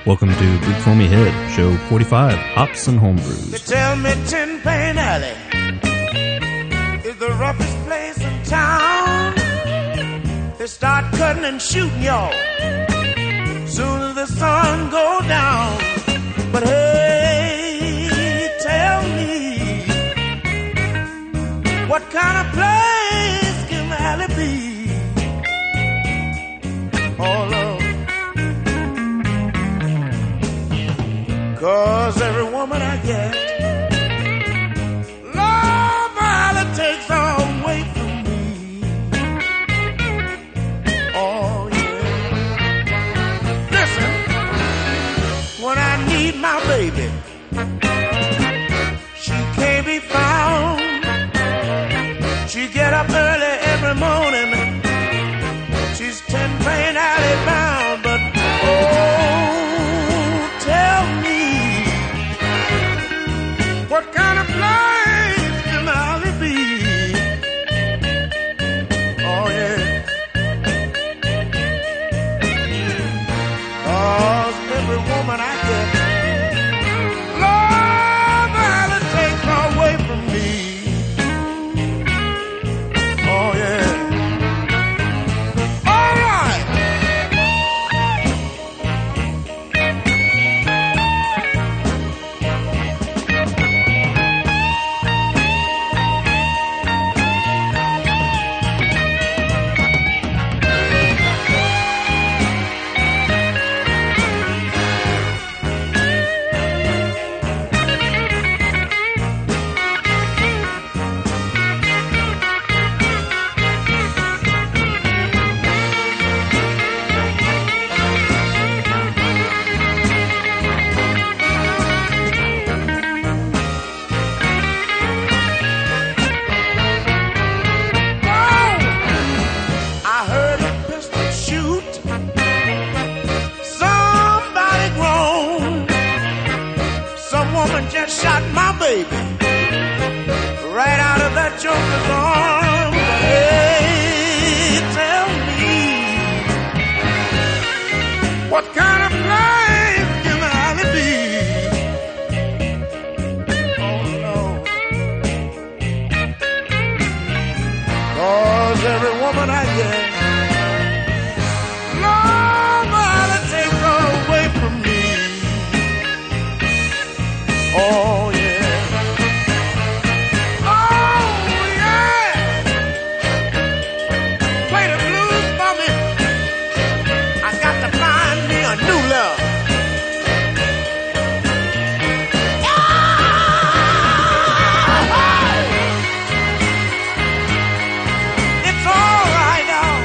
Welcome to Big Foamy Head, show 45, Hops and Homebrews. They tell me Tin Pan Alley is the roughest place in town. They start cutting and shooting y'all soon as the sun go down. But hey, tell me, what kind of place can Alley be? Oh, Lord. 'Cause every woman I get, love, Alley takes away from me. Oh, yeah. Listen, when I need my baby, she can't be found. She get up early every morning. She's Tin Pan Alley bound. But oh, tell me, what kind of place can Alley be? Oh, yeah. 'Cause every woman I get, love, Alley takes away from me. Oh, yeah. All right. Just shot my baby right out of that joker's arm. Hey, tell me, what kind of place can Alley be? Oh, Lord. 'Cause every woman I get, love, Alley takes away from me. Oh, yeah. Oh, yeah. Play the blues for me. I got to find me a new love. It's all right, y'all.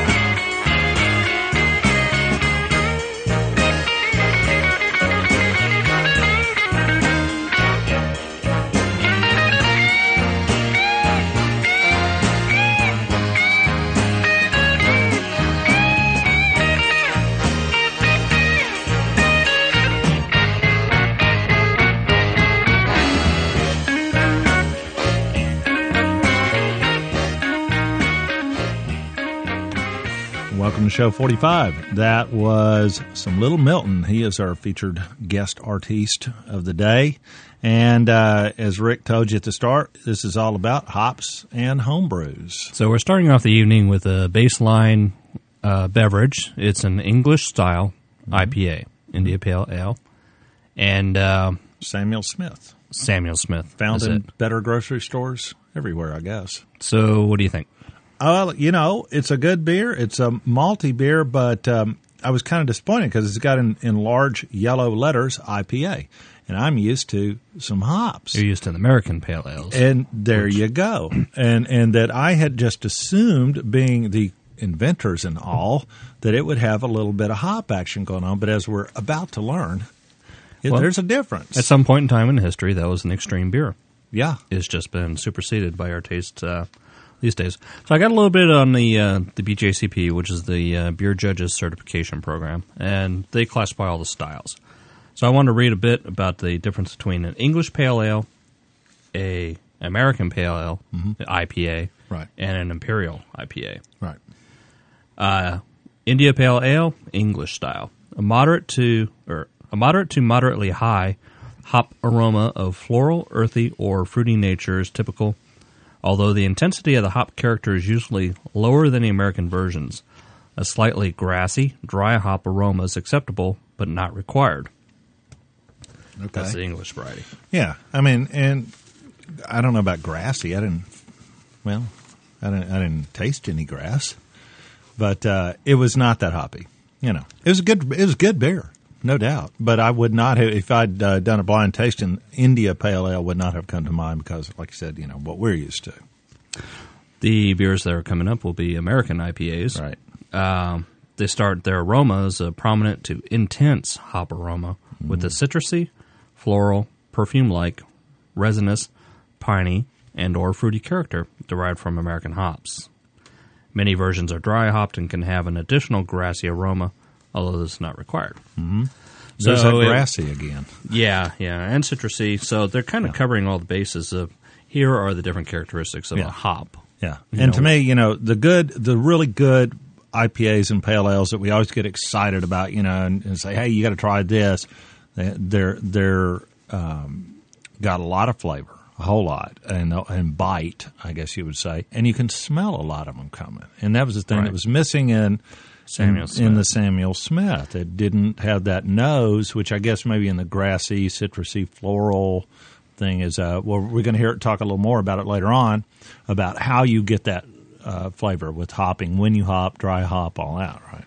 Welcome to show 45. That was some Little Milton. He is our featured guest artiste of the day. And as Rick told you at the start, this is all about hops and homebrews. So we're starting off the evening with a baseline beverage. It's an English-style IPA, India Pale Ale. And Samuel Smith. Samuel Smith. Found in better grocery stores everywhere, I guess. So what do you think? Well, you know, it's a good beer. It's a malty beer, but I was kind of disappointed because it's got in large yellow letters IPA, and I'm used to some hops. You're used to the American Pale Ales. And there you go. And that I had just assumed, being the inventors and all, that it would have a little bit of hop action going on. But as we're about to learn, there's a difference. At some point in time in history, that was an extreme beer. Yeah. It's just been superseded by our taste these days. So I got a little bit on the BJCP, which is the Beer Judges Certification Program, and they classify all the styles. So I wanted to read a bit about the difference between an English Pale Ale, a American Pale Ale, IPA, right, and an Imperial IPA. Right. India Pale Ale, English style. A moderate to A moderate to moderately high hop aroma of floral, earthy, or fruity nature is typical, although the intensity of the hop character is usually lower than the American versions. A slightly grassy, dry hop aroma is acceptable, but not required. Okay. That's the English variety. Yeah, I mean, and I don't know about grassy. I didn't taste any grass, but it was not that hoppy. You know, it was good beer, no doubt. But I would not have, if I'd done a blind tasting, India Pale Ale would not have come to mind because, like I said, you know what we're used to. The beers that are coming up will be American IPAs. Right. They start their aroma as a prominent to intense hop aroma with a citrusy, floral, perfume-like, resinous, piney, and or fruity character derived from American hops. Many versions are dry hopped and can have an additional grassy aroma, although this is not required. Mm-hmm. There's that grassy again. Yeah, and citrusy. So they're kind of covering all the bases of here are the different characteristics of a hop. Yeah, and to me, you know, the really good IPAs and pale ales that we always get excited about, you know, and say, hey, you got to try this. They're got a lot of flavor, a whole lot, and bite, I guess you would say, and you can smell a lot of them coming. And that was the thing that was missing in the Samuel Smith. It didn't have that nose, which I guess maybe in the grassy, citrusy, floral thing is. Well, we're going to talk a little more about it later on about how you get that flavor with hopping, when you hop, dry hop, all out, right?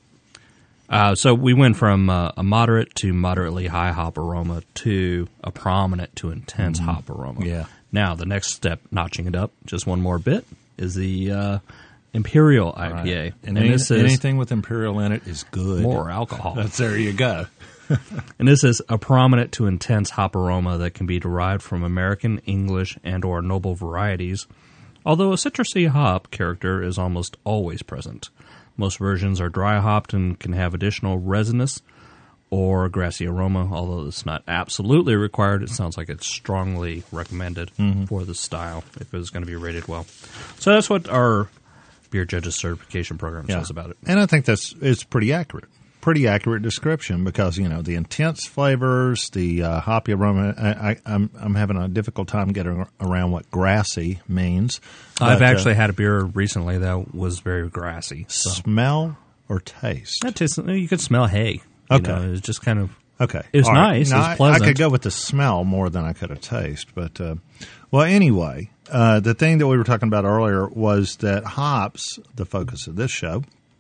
So we went from a moderate to moderately high hop aroma to a prominent to intense hop aroma. Yeah. Now, the next step, notching it up just one more bit, is the Imperial IPA. Right. And this is, anything with Imperial in it is good. More alcohol. There you go. And this is a prominent to intense hop aroma that can be derived from American, English, and or noble varieties, although a citrusy hop character is almost always present. Most versions are dry hopped and can have additional resinous or grassy aroma, although it's not absolutely required. It sounds like it's strongly recommended for the style if it was going to be rated well. So that's what our Beer Judges Certification Program says about it. And I think it's pretty accurate. Pretty accurate description because, you know, the intense flavors, the hoppy aroma. I'm having a difficult time getting around what grassy means. I've actually had a beer recently that was very grassy. So. Smell or taste? You could smell hay. Okay. You know, it's just kind of... Okay. It was nice. It was pleasant. I could go with the smell more than I could have taste. But, well, anyway, the thing that we were talking about earlier was that hops, the focus of this show,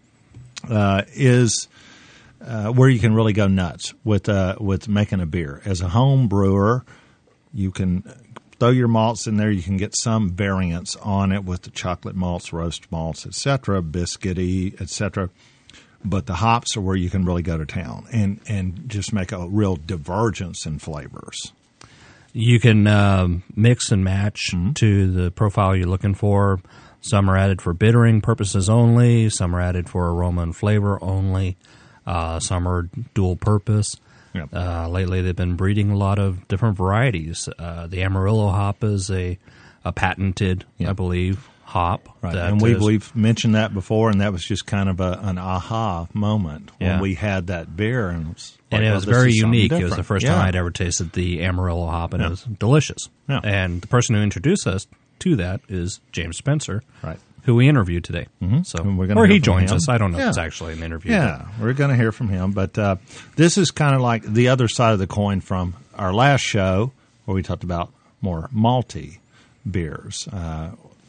is... where you can really go nuts with making a beer. As a home brewer, you can throw your malts in there. You can get some variants on it with the chocolate malts, roast malts, etc., biscuity, etc. But the hops are where you can really go to town and just make a real divergence in flavors. You can mix and match to the profile you're looking for. Some are added for bittering purposes only. Some are added for aroma and flavor only. Some are dual purpose. Yep. Lately, they've been breeding a lot of different varieties. The Amarillo hop is a patented, I believe, hop. Right. And we've mentioned that before, and that was just kind of an aha moment when we had that beer. And it was very unique. It was the first time I'd ever tasted the Amarillo hop, and it was delicious. Yeah. And the person who introduced us to that is James Spencer. Right. Who we interviewed today. So, or he joins us. I don't know if it's actually an interview. Yeah, we're going to hear from him. But this is kind of like the other side of the coin from our last show where we talked about more malty beers. The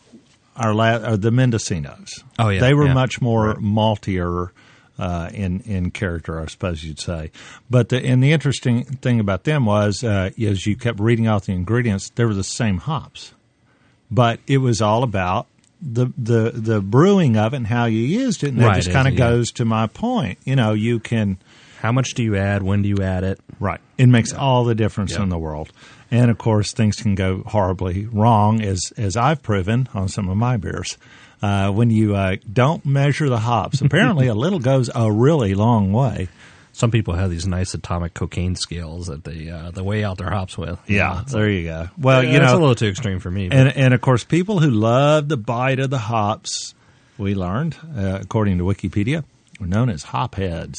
Mendocinos. Oh, yeah. They were much more maltier in character, I suppose you'd say. But the interesting thing about them was, as you kept reading out the ingredients, they were the same hops. But it was all about the brewing of it and how you used it, and that just kind of goes to my point. You know, you can... How much do you add? When do you add it? Right. It makes all the difference in the world. And, of course, things can go horribly wrong, as I've proven on some of my beers. When you don't measure the hops, apparently a little goes a really long way. Some people have these nice atomic cocaine scales that they weigh out their hops with. Yeah, there you go. Well, you know, it's a little too extreme for me. And of course, people who love the bite of the hops, we learned, according to Wikipedia, are known as hop heads.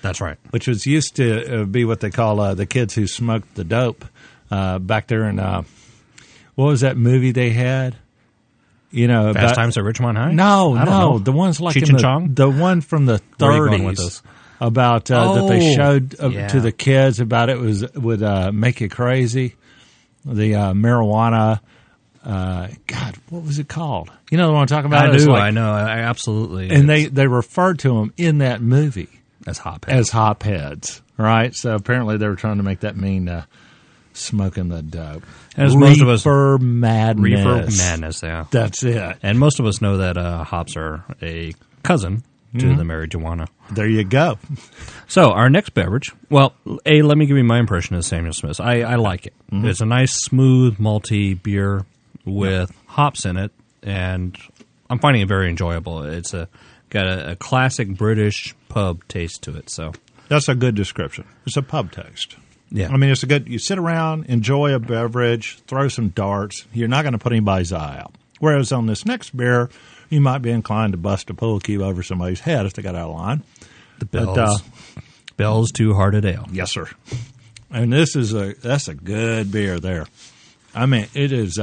That's right. which was used to be what they call the kids who smoked the dope back there in what was that movie they had? You know, Fast Times at Ridgemont High? No, I don't know. the ones like Cheech in and Chong? the one from the Where are you going with 30s this? about that they showed yeah. to the kids about it would make you crazy. The marijuana. God, what was it called? You know what I'm talking about? I It's do. like- I know. I absolutely. And they referred to them in that movie as hop as hopheads, right? So apparently they were trying to make that mean smoking the dope. As most of us- Reefer madness. Reefer madness. Yeah. That's it. And most of us know that hops are a cousin to the marijuana. There you go. So our next beverage, well, let me give you my impression of Samuel Smith's. I like it. Mm-hmm. It's a nice, smooth, malty beer with hops in it, and I'm finding it very enjoyable. It's got a classic British pub taste to it. So That's a good description. It's a pub taste. yeah, I mean, it's a good, you sit around, enjoy a beverage, throw some darts. You're not going to put anybody's eye out. Whereas on this next beer, you might be inclined to bust a pool cue over somebody's head if they got out of line. the but, Bell's Two Hearted Ale. Yes, sir. And that's a good beer there. I mean, it is,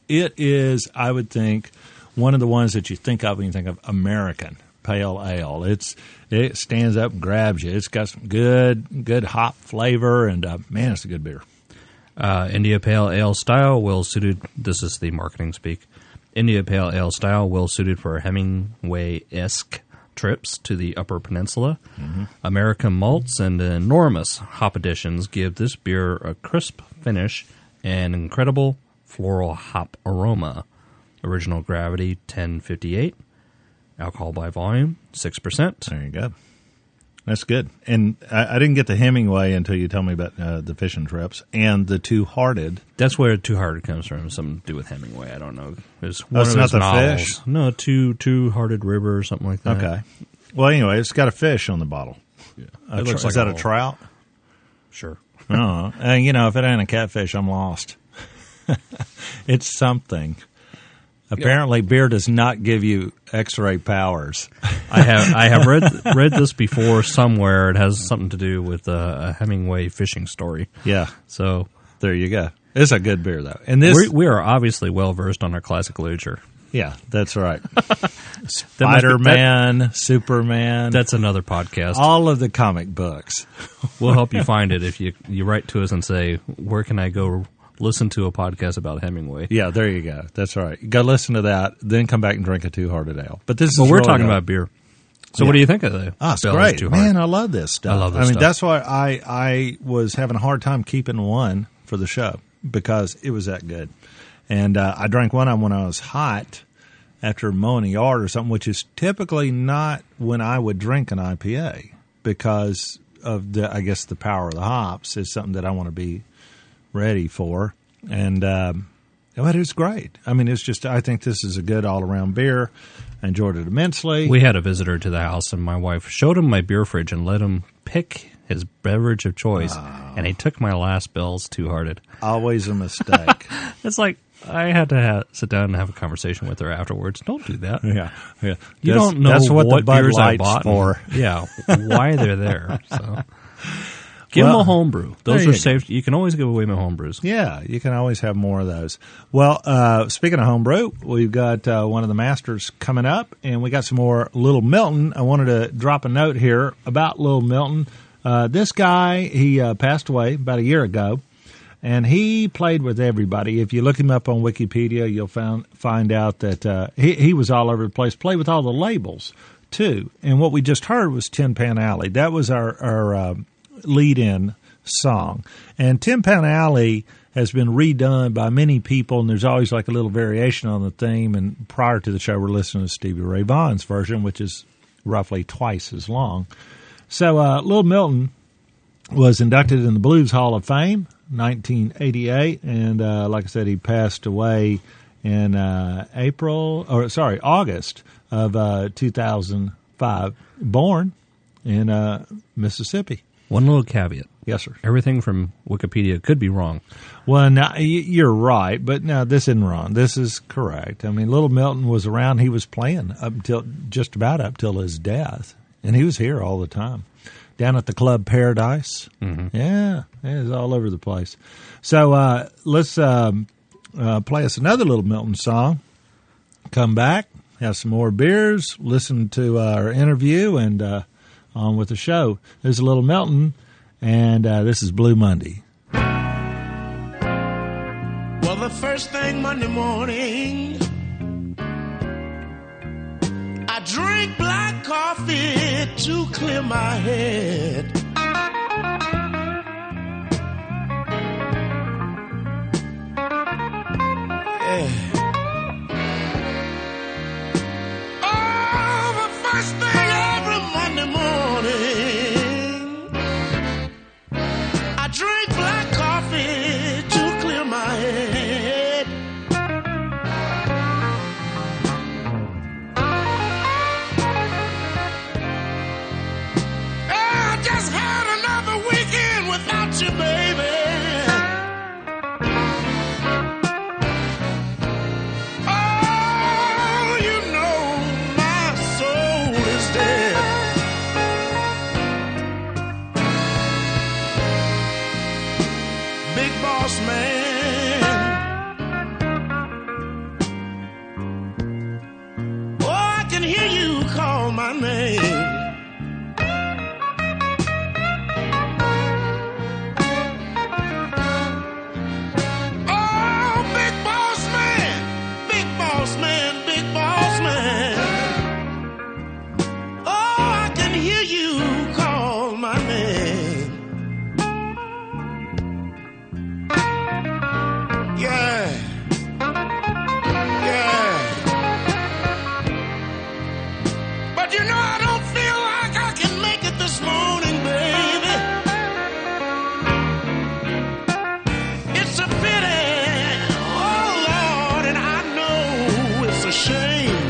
I would think, one of the ones that you think of when you think of American pale ale. It stands up and grabs you. It's got some good hop flavor, and man, it's a good beer. India Pale Ale style, well suited. This is the marketing speak. India Pale Ale style, well suited for Hemingway-esque trips to the Upper Peninsula. Mm-hmm. American malts and enormous hop additions give this beer a crisp finish and incredible floral hop aroma. Original gravity 1058. Alcohol by volume 6%. There you go. That's good. And I didn't get the Hemingway until you told me about the fishing trips and the Two Hearted. That's where Two Hearted comes from. Something to do with Hemingway. I don't know. It's Oh, one it's of not his the novels. fish? No, Two Hearted River or something like that. Okay. Well, anyway, it's got a fish on the bottle. Yeah. It looks Is like that a a whole- trout? Sure. Oh, and if it ain't a catfish, I'm lost. It's something. Apparently, beer does not give you X-ray powers. I have read this before somewhere. It has something to do with a Hemingway fishing story. Yeah, So there you go. It's a good beer, though. And this, we are obviously well versed on our classic literature. yeah, that's right. Spider-Man, Superman, That's another podcast. all of the comic books. We'll help you find it if you write to us and say, where can I go listen to a podcast about Hemingway? Yeah, there you go. That's right. Go listen to that, then come back and drink a Two Hearted Ale. But this Well, is we're really talking good. about beer. So Yeah. what do you think of the Oh, it's Bell's great. Two Man, Hearted? I love this stuff. I love this mean, stuff. that's why I was having a hard time keeping one for the show because it was that good. And I drank one of them when I was hot after mowing a yard or something, which is typically not when I would drink an IPA because of I guess the power of the hops is something that I want to be ready for. And but it's great. I mean, I think this is a good all-around beer. I enjoyed it immensely. We had a visitor to the house, and my wife showed him my beer fridge and let him pick his beverage of choice, and he took my last Bell's Two Hearted. Always a mistake. It's like I had to sit down and have a conversation with her afterwards. Don't do that. Yeah. You don't know that's what the Bud beers I Light's bought for. and- yeah, why they're there. So give them Well, a homebrew. Those there are you safe. You can always give away my homebrews. Yeah, you can always have more of those. Well, speaking of homebrew, we've got one of the masters coming up, and we got some more Little Milton. I wanted to drop a note here about Little Milton. This guy, he passed away about a year ago, and he played with everybody. If you look him up on Wikipedia, you'll find out that he was all over the place, played with all the labels, too. And what we just heard was Tin Pan Alley. That was our lead-in song. And Tin Pan Alley has been redone by many people, and there's always like a little variation on the theme. And prior to the show, we're listening to Stevie Ray Vaughan's version, which is roughly twice as long. So Little Milton was inducted in the Blues Hall of Fame, 1988, and like I said, he passed away in August of 2005. Born in Mississippi. One little caveat. Yes, sir. Everything from Wikipedia could be wrong. Well, now, you're right, but no, this isn't wrong. This is correct. I mean, Little Milton was around. He was playing just about up till his death, and he was here all the time. down at the Club Paradise. Mm-hmm. Yeah, it's all over the place. So let's play us another little Milton song. Come back, have some more beers, listen to our interview, and on with the show. There's a little Milton, and this is Blue Monday. Well, the first thing Monday morning, I drink black coffee to clear my head. Yeah. Oh, the first thing every Monday morning, I drink black coffee to clear my head. I just had another weekend without you, baby. Oh, you know my soul is dead. Big boss man, oh, I can hear you call my name. Oh, big boss man, big boss man, big boss man. Oh, I can hear you call my name. Yeah. Yeah. But you know I don't feel like I can make it this morning, baby. It's a pity. Oh, Lord, and I know it's a shame.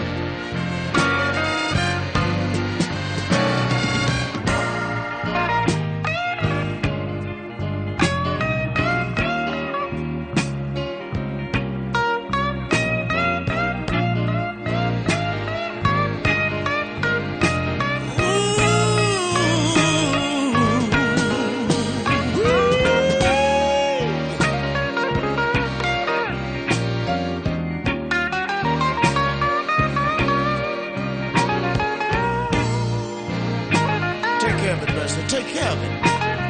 Take care of it, Buster. Take care of it.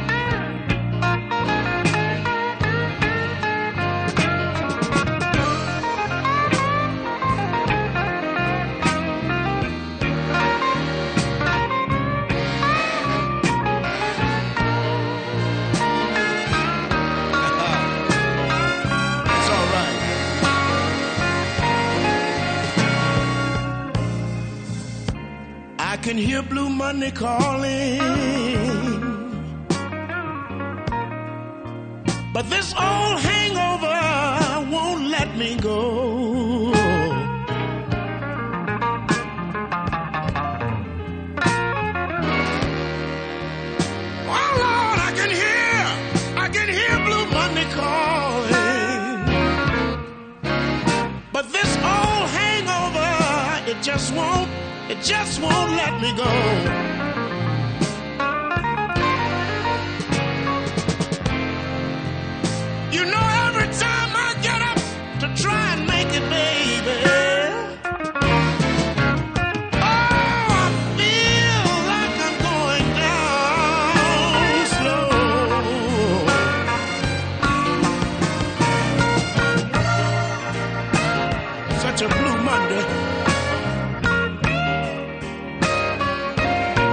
It's all right. I can hear Blue Monday calling, but this old hangover won't let me go. Oh Lord, I can hear Blue Monday calling, but this old hangover, it just won't let me go. You know, every time I get up to try and make it, baby, oh, I feel like I'm going down slow. Such a blue Monday.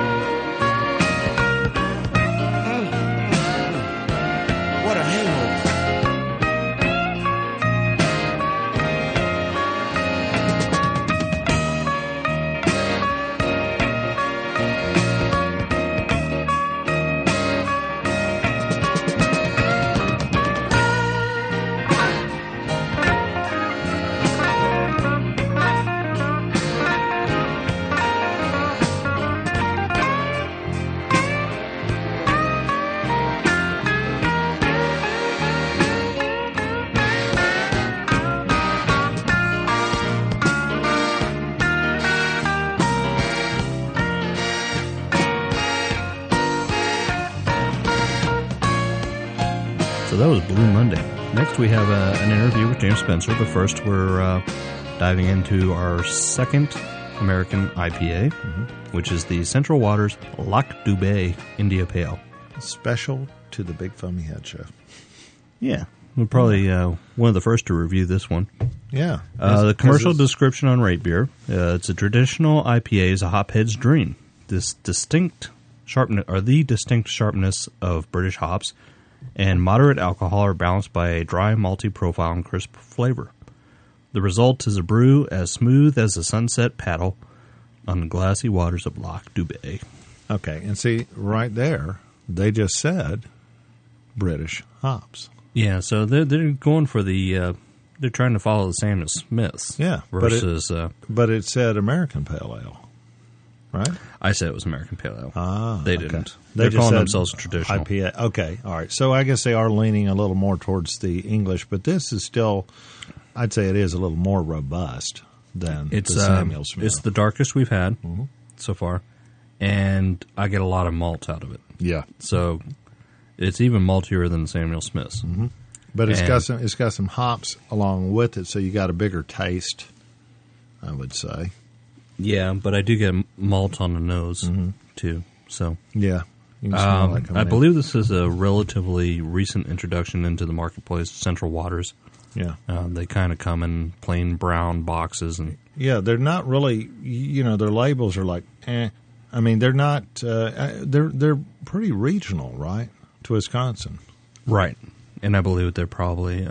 that was Blue Monday. Next, we have an interview with James Spencer, but first we're diving into our second American IPA, which is the Central Waters Lac du Bay India Pale. Special to the Big Foamy Head Show. Yeah, we're probably one of the first to review this one. Yeah. The commercial description on Rate Beer, it's a traditional IPA is a hophead's dream. This distinct sharpness, or the distinct sharpness of British hops, and moderate alcohol are balanced by a dry, malty profile and crisp flavor. The result is a brew as smooth as a sunset paddle on the glassy waters of Lac du Bay. Okay, and see, right there, they just said British hops. Yeah, so they're going for the they're trying to follow the Samuel Smiths. Yeah, versus but it said American Pale Ale, right? I said it was American Pale Ale. They okay. didn't. They They're just calling said themselves traditional. IPA. Okay, all right. So I guess they are leaning a little more towards the English, but this is still, I'd say it is a little more robust than the Samuel Smith. It's the darkest we've had so far, and I get a lot of malt out of it. Yeah. So it's even maltier than the Samuel Smiths. Mm-hmm. But it's got some hops along with it, so you got a bigger taste, I would say. Yeah, but I do get malt on the nose too. So yeah, you can smell that coming I in. believe this is a relatively recent introduction into the marketplace. Central Waters. Yeah, they kind of come in plain brown boxes, and yeah, they're not really. Their labels are like, eh. I mean, they're not. They're pretty regional, right? To Wisconsin, right? And I believe they're probably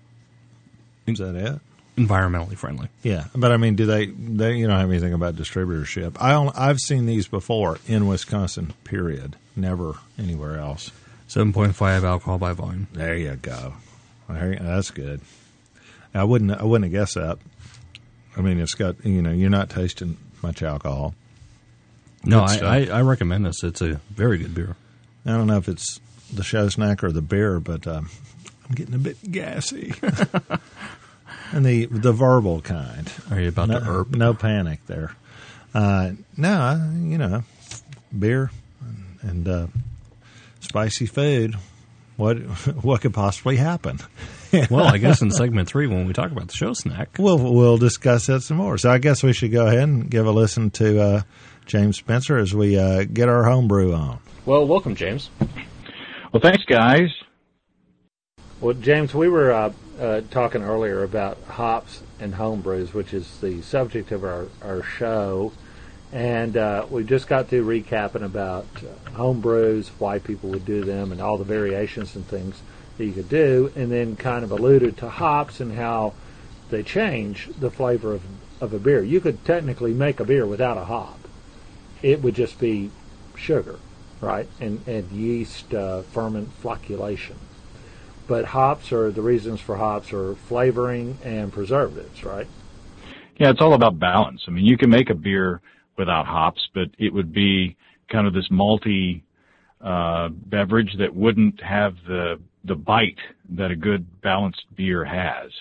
is that it? Environmentally friendly. Yeah, but I mean, do they you don't have anything about distributorship? I've seen these before in Wisconsin. Period. Never anywhere else. 7.5 alcohol by volume. There you go. That's good. I wouldn't have guessed that. I mean, it's got you're not tasting much alcohol. No, I recommend this. It's a very good beer. I don't know if it's the show snack or the beer, but I'm getting a bit gassy. And the verbal kind. Are you about to herb? No panic there. No, beer and spicy food. What could possibly happen? Well, I guess in segment 3, when we talk about the show snack, we'll discuss that some more. So I guess we should go ahead and give a listen to James Spencer as we get our homebrew on. Well, welcome, James. Well, thanks, guys. Well, James, we were talking earlier about hops and homebrews, which is the subject of our show. And we just got through recapping about homebrews, why people would do them, and all the variations and things that you could do, and then kind of alluded to hops and how they change the flavor of a beer. You could technically make a beer without a hop. It would just be sugar, right, and yeast ferment flocculation. But the reasons for hops are flavoring and preservatives, right? Yeah, it's all about balance. I mean, you can make a beer without hops, but it would be kind of this malty beverage that wouldn't have the bite that a good balanced beer has.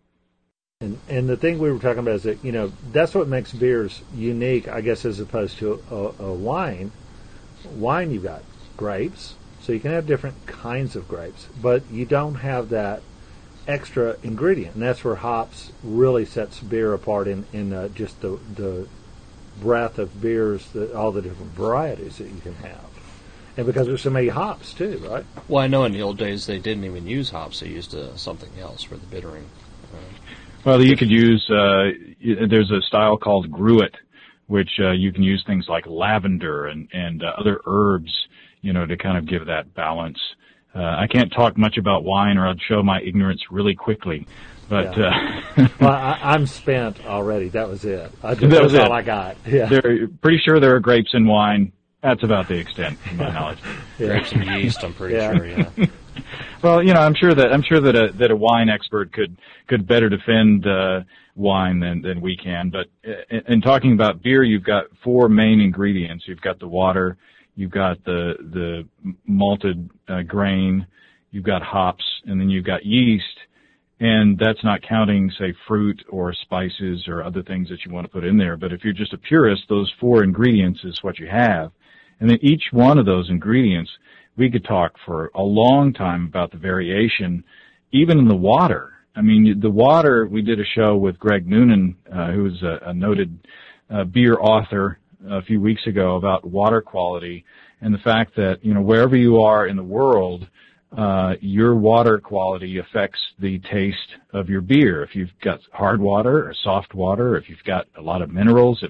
And the thing we were talking about is that, that's what makes beers unique, I guess, as opposed to a wine. Wine, you've got grapes, so you can have different kinds of grapes, but you don't have that extra ingredient, and that's where hops really sets beer apart in just the breadth of beers, all the different varieties that you can have. And because there's so many hops, too, right? Well, I know in the old days they didn't even use hops. They used something else for the bittering. Well, you could use, there's a style called gruit, which you can use things like lavender and other herbs, to kind of give that balance. I can't talk much about wine or I'd show my ignorance really quickly. But well, I'm spent already. That was it. That's all I got. Yeah. They're pretty sure there are grapes in wine. That's about the extent of my knowledge. Grapes and yeast, I'm pretty sure. Yeah. Well, I'm sure that a wine expert could better defend wine than we can. But in talking about beer, you've got 4 main ingredients. You've got the water, you've got the malted grain, you've got hops, and then you've got yeast. And that's not counting, say, fruit or spices or other things that you want to put in there. But if you're just a purist, those 4 ingredients is what you have. And then each one of those ingredients we could talk for a long time about the variation, even in the water. I mean, the water, we did a show with Greg Noonan, who's a noted beer author a few weeks ago about water quality and the fact that, wherever you are in the world, your water quality affects the taste of your beer. If you've got hard water or soft water, if you've got a lot of minerals,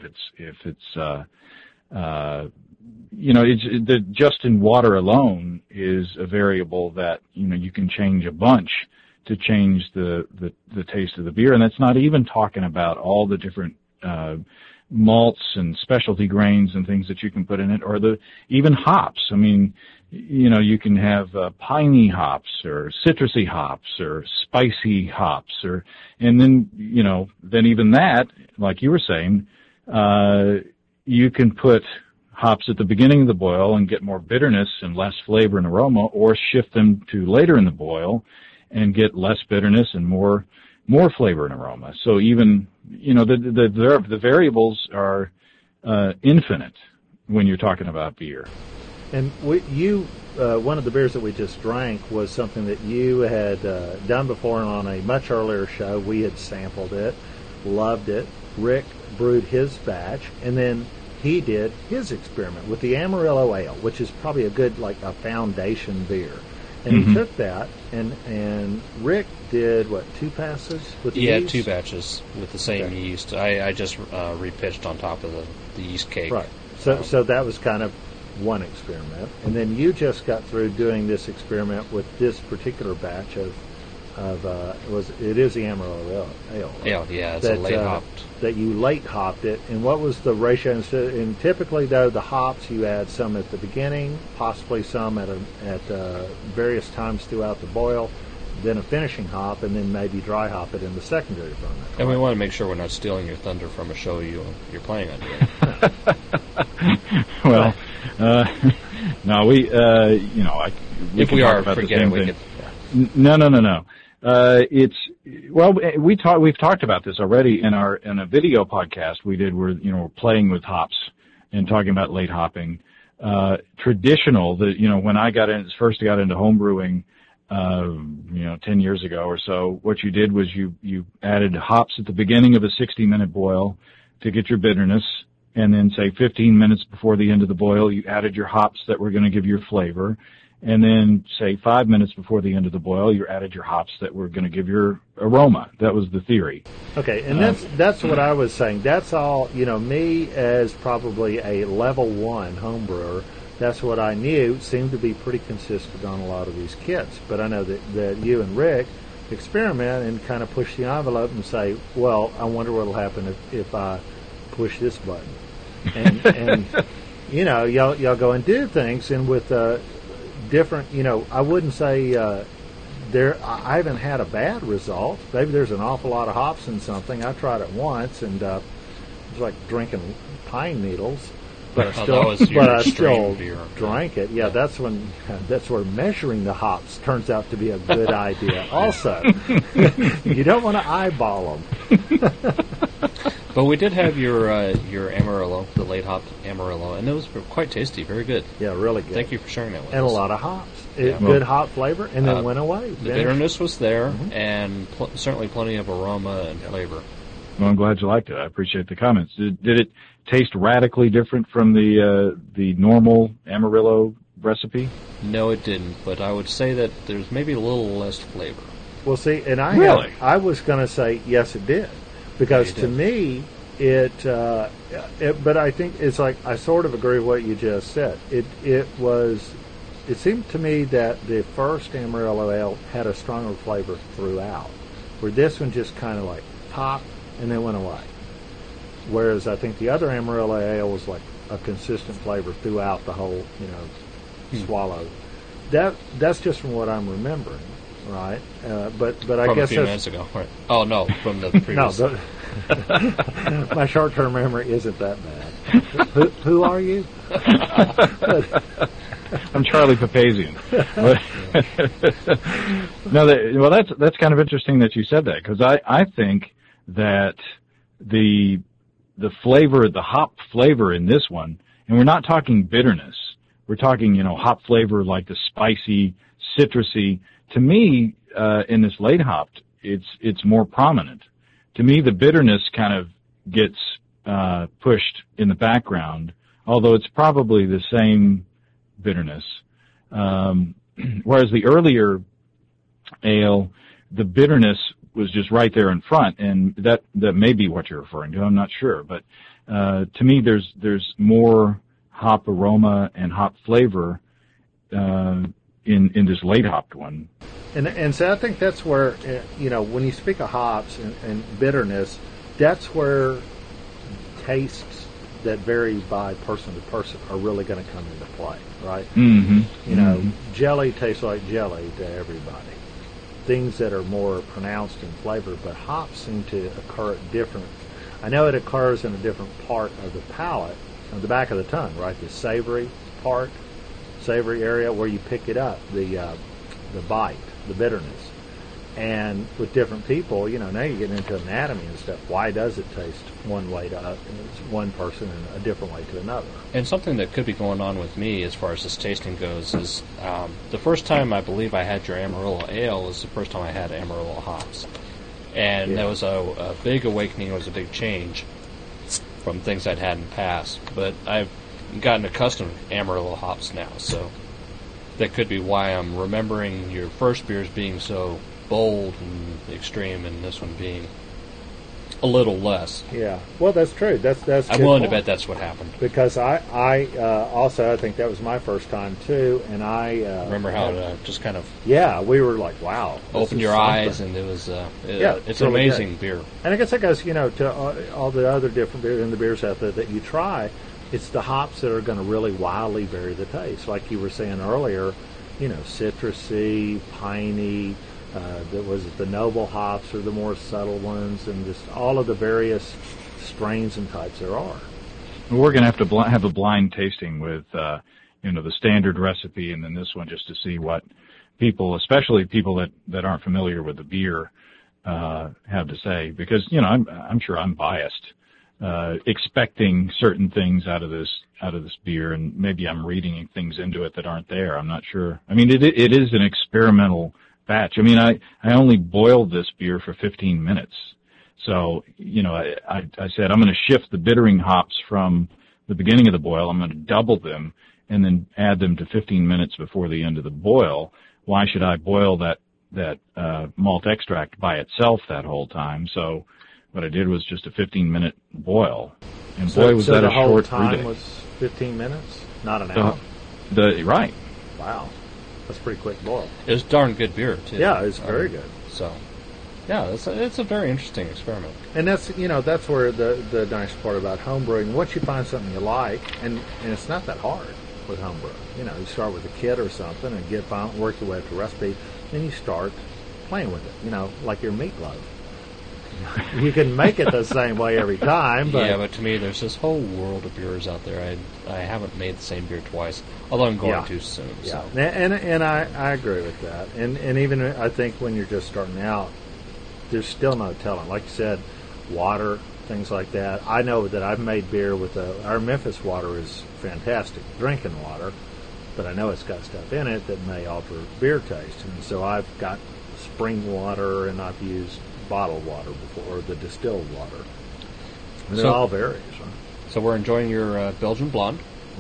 just in water alone is a variable that, you can change a bunch to change the taste of the beer. And that's not even talking about all the different, malts and specialty grains and things that you can put in it, or even hops. I mean, you can have piney hops or citrusy hops or spicy hops, and then even that, like you were saying, you can put hops at the beginning of the boil and get more bitterness and less flavor and aroma, or shift them to later in the boil and get less bitterness and more flavor and aroma. So even, the variables are infinite when you're talking about beer. And one of the beers that we just drank was something that you had done before, and on a much earlier show we had sampled it, loved it. Rick brewed his batch, and then he did his experiment with the Amarillo Ale, which is probably a good, a foundation beer. And he took that, and Rick did, 2 passes with the yeast? 2 batches with the same yeast. I just repitched on top of the yeast cake. Right. So that was kind of one experiment. And then you just got through doing this experiment with this particular batch it is the Amarillo Ale. Yeah, it's a late hopped. That you late hopped it, and what was the ratio? And typically, though, the hops you add some at the beginning, possibly some at various times throughout the boil, then a finishing hop, and then maybe dry hop it in the secondary ferment. And we want to make sure we're not stealing your thunder from a show you're planning on doing. Well, no, we if we are, forget it. We could. No. We've talked about this already in a video podcast we did where, we're playing with hops and talking about late hopping. Traditional, when I first got into home brewing, 10 years ago or so, what you did was you added hops at the beginning of a 60-minute boil to get your bitterness, and then say 15 minutes before the end of the boil, you added your hops that were going to give your flavor. And then, say, 5 minutes before the end of the boil, you added your hops that were going to give your aroma. That was the theory. Okay, and that's what I was saying. That's all, me as probably a level 1 home brewer, that's what I knew. Seemed to be pretty consistent on a lot of these kits. But I know that you and Rick experiment and kind of push the envelope and say, well, I wonder what will happen if I push this button. And y'all go and do things, and with different, I wouldn't say I haven't had a bad result. Maybe there's an awful lot of hops in something. I tried it once, and it was like drinking pine needles. But I still drank it. Yeah, that's where measuring the hops turns out to be a good idea. Also, you don't want to eyeball them. But we did have your Amarillo, the late hopped Amarillo, and it was quite tasty, very good. Yeah, really good. Thank you for sharing that with us. And a lot of hops. Good hop flavor, and then went away. The bitterness was there, and certainly plenty of aroma and flavor. Well, I'm glad you liked it. I appreciate the comments. Did it taste radically different from the normal Amarillo recipe? No, it didn't, but I would say that there's maybe a little less flavor. Well, see, and I was going to say, yes, it did. Because to me, but I think it's like, I sort of agree with what you just said. It seemed to me that the first Amarillo Ale had a stronger flavor throughout, where this one just kind of like popped and then went away. Whereas I think the other Amarillo Ale was like a consistent flavor throughout the whole, swallow. That's just from what I'm remembering. Right, but I from guess a few minutes ago. Right. Oh no, from the previous. No, my short-term memory isn't that bad. Who are you? I'm Charlie Papazian. No, that's kind of interesting that you said that, because I think that the flavor, the hop flavor in this one, and we're not talking bitterness. we're talking, hop flavor like the spicy, citrusy. To me, in this late hopped, it's more prominent. To me, the bitterness kind of gets pushed in the background, although it's probably the same bitterness. Whereas the earlier ale, the bitterness was just right there in front, and that may be what you're referring to. I'm not sure, but to me, there's more hop aroma and hop flavor in this late hopped one. And so I think that's where, when you speak of hops and bitterness, that's where tastes that vary by person to person are really going to come into play, right? Mm-hmm. Jelly tastes like jelly to everybody. Things that are more pronounced in flavor, but hops seem to occur at different. I know it occurs in a different part of the palate, on the back of the tongue, right? The savory area where you pick it up, the bite, the bitterness. And with different people, now you're getting into anatomy and stuff. Why does it taste one way to one person and a different way to another? And something that could be going on with me as far as this tasting goes is the first time I believe I had your Amarillo ale is the first time I had Amarillo hops. And that was a big awakening. It was a big change from things I'd had in the past. But I've gotten accustomed to Amarillo hops now, so that could be why I'm remembering your first beers being so bold and extreme, and this one being a little less. Yeah, well, that's true. That's. I'm willing to bet that's what happened. Because I also I think that was my first time too, and I remember how it just kind of we were like, wow, opened your eyes, and it was it's an really amazing beer. And I guess that goes to all the other different beers and the beers out there that you try. It's the hops that are going to really wildly vary the taste, like you were saying earlier. Citrusy, piney. Was it the noble hops or the more subtle ones, and just all of the various strains and types there are. We're going to have to have a blind tasting with, the standard recipe, and then this one just to see what people, especially people that aren't familiar with the beer, have to say. Because I'm sure I'm biased, expecting certain things out of this beer, and maybe I'm reading things into it that aren't there. I'm not sure. I mean, it is an experimental batch. I mean, I only boiled this beer for 15 minutes. So, I said, I'm going to shift the bittering hops from the beginning of the boil. I'm going to double them and then add them to 15 minutes before the end of the boil. Why should I boil that malt extract by itself that whole time? So what I did was just a 15-minute boil. And boy, was that a short 3 days. The whole time was 15 minutes? Not an hour? Right. Wow. That's a pretty quick boil. It was darn good beer, too. Yeah, it's very good. So, yeah, it's a very interesting experiment. And that's where the nice part about homebrewing. Once you find something you like, and it's not that hard with homebrew. You start with a kit or something and work your way up to recipe, then you start playing with it. Like your meatloaf. You can make it the same way every time, but to me, there's this whole world of beers out there. I haven't made the same beer twice, although I'm going to soon. Yeah, so. and I agree with that. And even I think when you're just starting out, there's still no telling. Like you said, water, things like that. I know that I've made beer with our Memphis water is fantastic drinking water, but I know it's got stuff in it that may alter beer taste. And so I've got spring water, and I've used bottled water before, or the distilled water. And it all varies, right? So we're enjoying your Belgian blonde.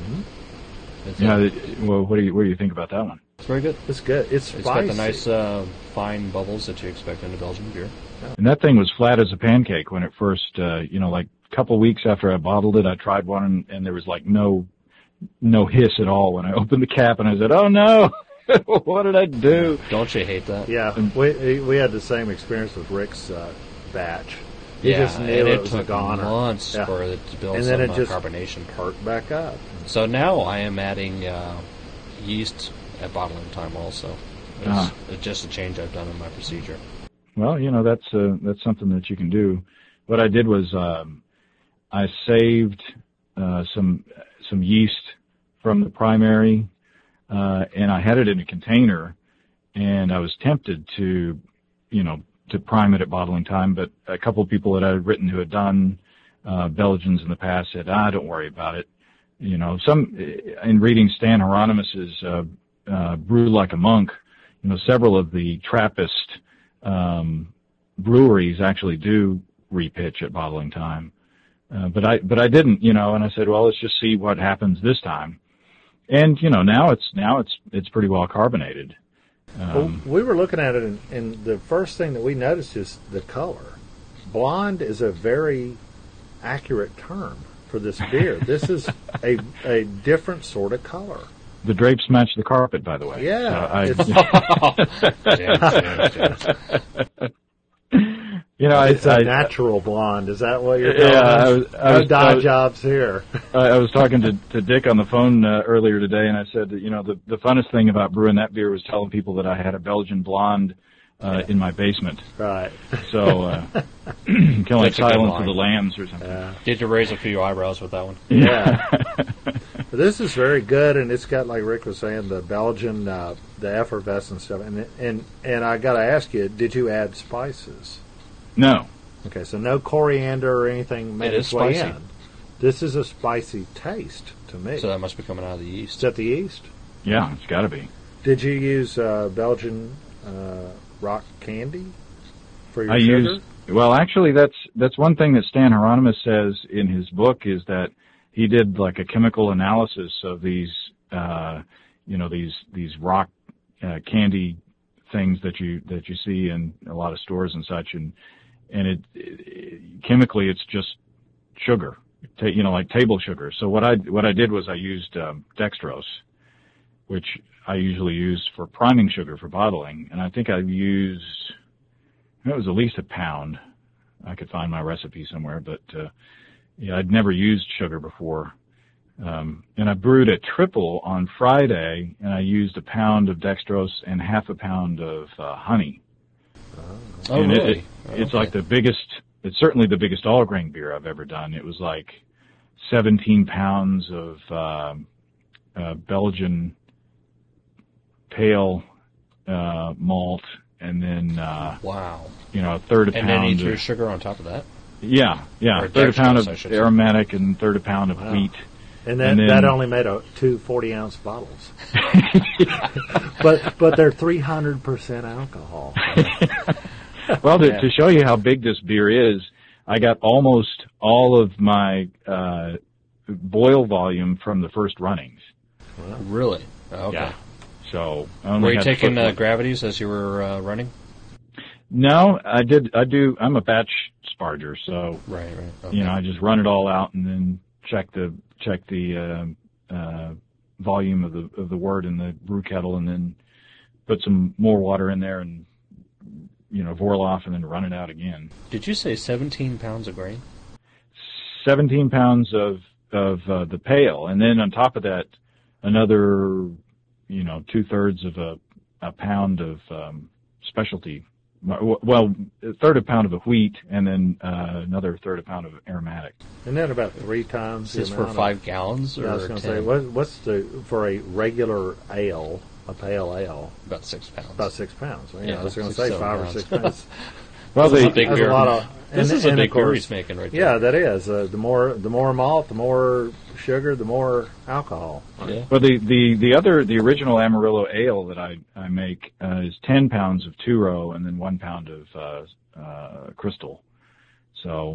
Mm-hmm. Well, what do you think about that one? It's very good. It's good. It's got the nice fine bubbles that you expect in a Belgian beer. Yeah. And that thing was flat as a pancake when it first, like a couple of weeks after I bottled it, I tried one, and there was like no hiss at all when I opened the cap, and I said, "Oh no." What did I do? Don't you hate that? Yeah, we had the same experience with Rick's batch. He just knew it was took months for it to build some carbonation. Perked back up. So now I am adding yeast at bottling time also. It's just a change I've done in my procedure. Well, that's something that you can do. What I did was I saved some yeast from the primary. And I had it in a container, and I was tempted to prime it at bottling time, but a couple of people that I had written who had done Belgians in the past said, don't worry about it. in reading Stan Hieronymus's Brew Like a Monk, several of the Trappist breweries actually do repitch at bottling time. But I didn't, and I said, well, let's just see what happens this time. And, now it's pretty well carbonated. Well, we were looking at it, and the first thing that we noticed is the color. Blonde is a very accurate term for this beer. This is a different sort of color. The drapes match the carpet, by the way. Yeah. It's a natural blonde. Is that what you're telling us? No dye jobs here. I was talking to Dick on the phone earlier today, and I said that, the funnest thing about brewing that beer was telling people that I had a Belgian blonde in my basement. Right. So, kind of like Silence of the Lambs or something. Yeah. Did you raise a few eyebrows with that one? Yeah. This is very good, and it's got, like Rick was saying, the Belgian, the effervescent stuff. And I got to ask you, did you add spices? No. Okay, so no coriander or anything made its way in. This is a spicy taste to me. So that must be coming out of the yeast. Is that the yeast? Yeah, it's got to be. Did you use Belgian rock candy for your sugar? Well, actually, that's one thing that Stan Hieronymus says in his book is that he did like a chemical analysis of these, these rock candy things that you see in a lot of stores and such, and it chemically it's just sugar, like table sugar. So what I did was I used dextrose, which I usually use for priming sugar for bottling, and I think it was at least a pound. I could find my recipe somewhere, but I'd never used sugar before. And I brewed a triple on Friday, and I used a pound of dextrose and half a pound of honey. Oh, and really? It's like it's certainly the biggest all-grain beer I've ever done. It was like 17 pounds of Belgian pale malt, and then wow, a third of a pound. And then you threw sugar on top of that. Yeah, a third of a pound of aromatic and third of a pound of wheat. And that only made two 40-ounce bottles. but they're 300% alcohol. Well, to show you how big this beer is, I got almost all of my boil volume from the first runnings. Wow. Really? Okay. Yeah. So were you taking gravities as you were running? No, I do. I'm a batch sparger, so right. Okay. I just run it all out and then check the volume of the wort in the brew kettle, and then put some more water in there and boil off and then run it out again. Did you say 17 pounds of grain? 17 pounds of the pale, and then on top of that, another 2/3 of a pound of specialty. Well, a third of a pound of a wheat, and then another third of a pound of aromatic. Isn't that about 3 times? Is this for 5 gallons? Or I was going to say, what's for a regular ale, a pale ale? About 6 pounds. About 6 pounds. Yeah, I was going to say 5 or 6 pounds. Well, this is a big beer. This is a big beer he's making right there. Yeah, that is. The more malt, the more sugar, the more alcohol. Yeah. Well, the original Amarillo ale that I make is 10 pounds of two-row and then 1 pound of crystal. So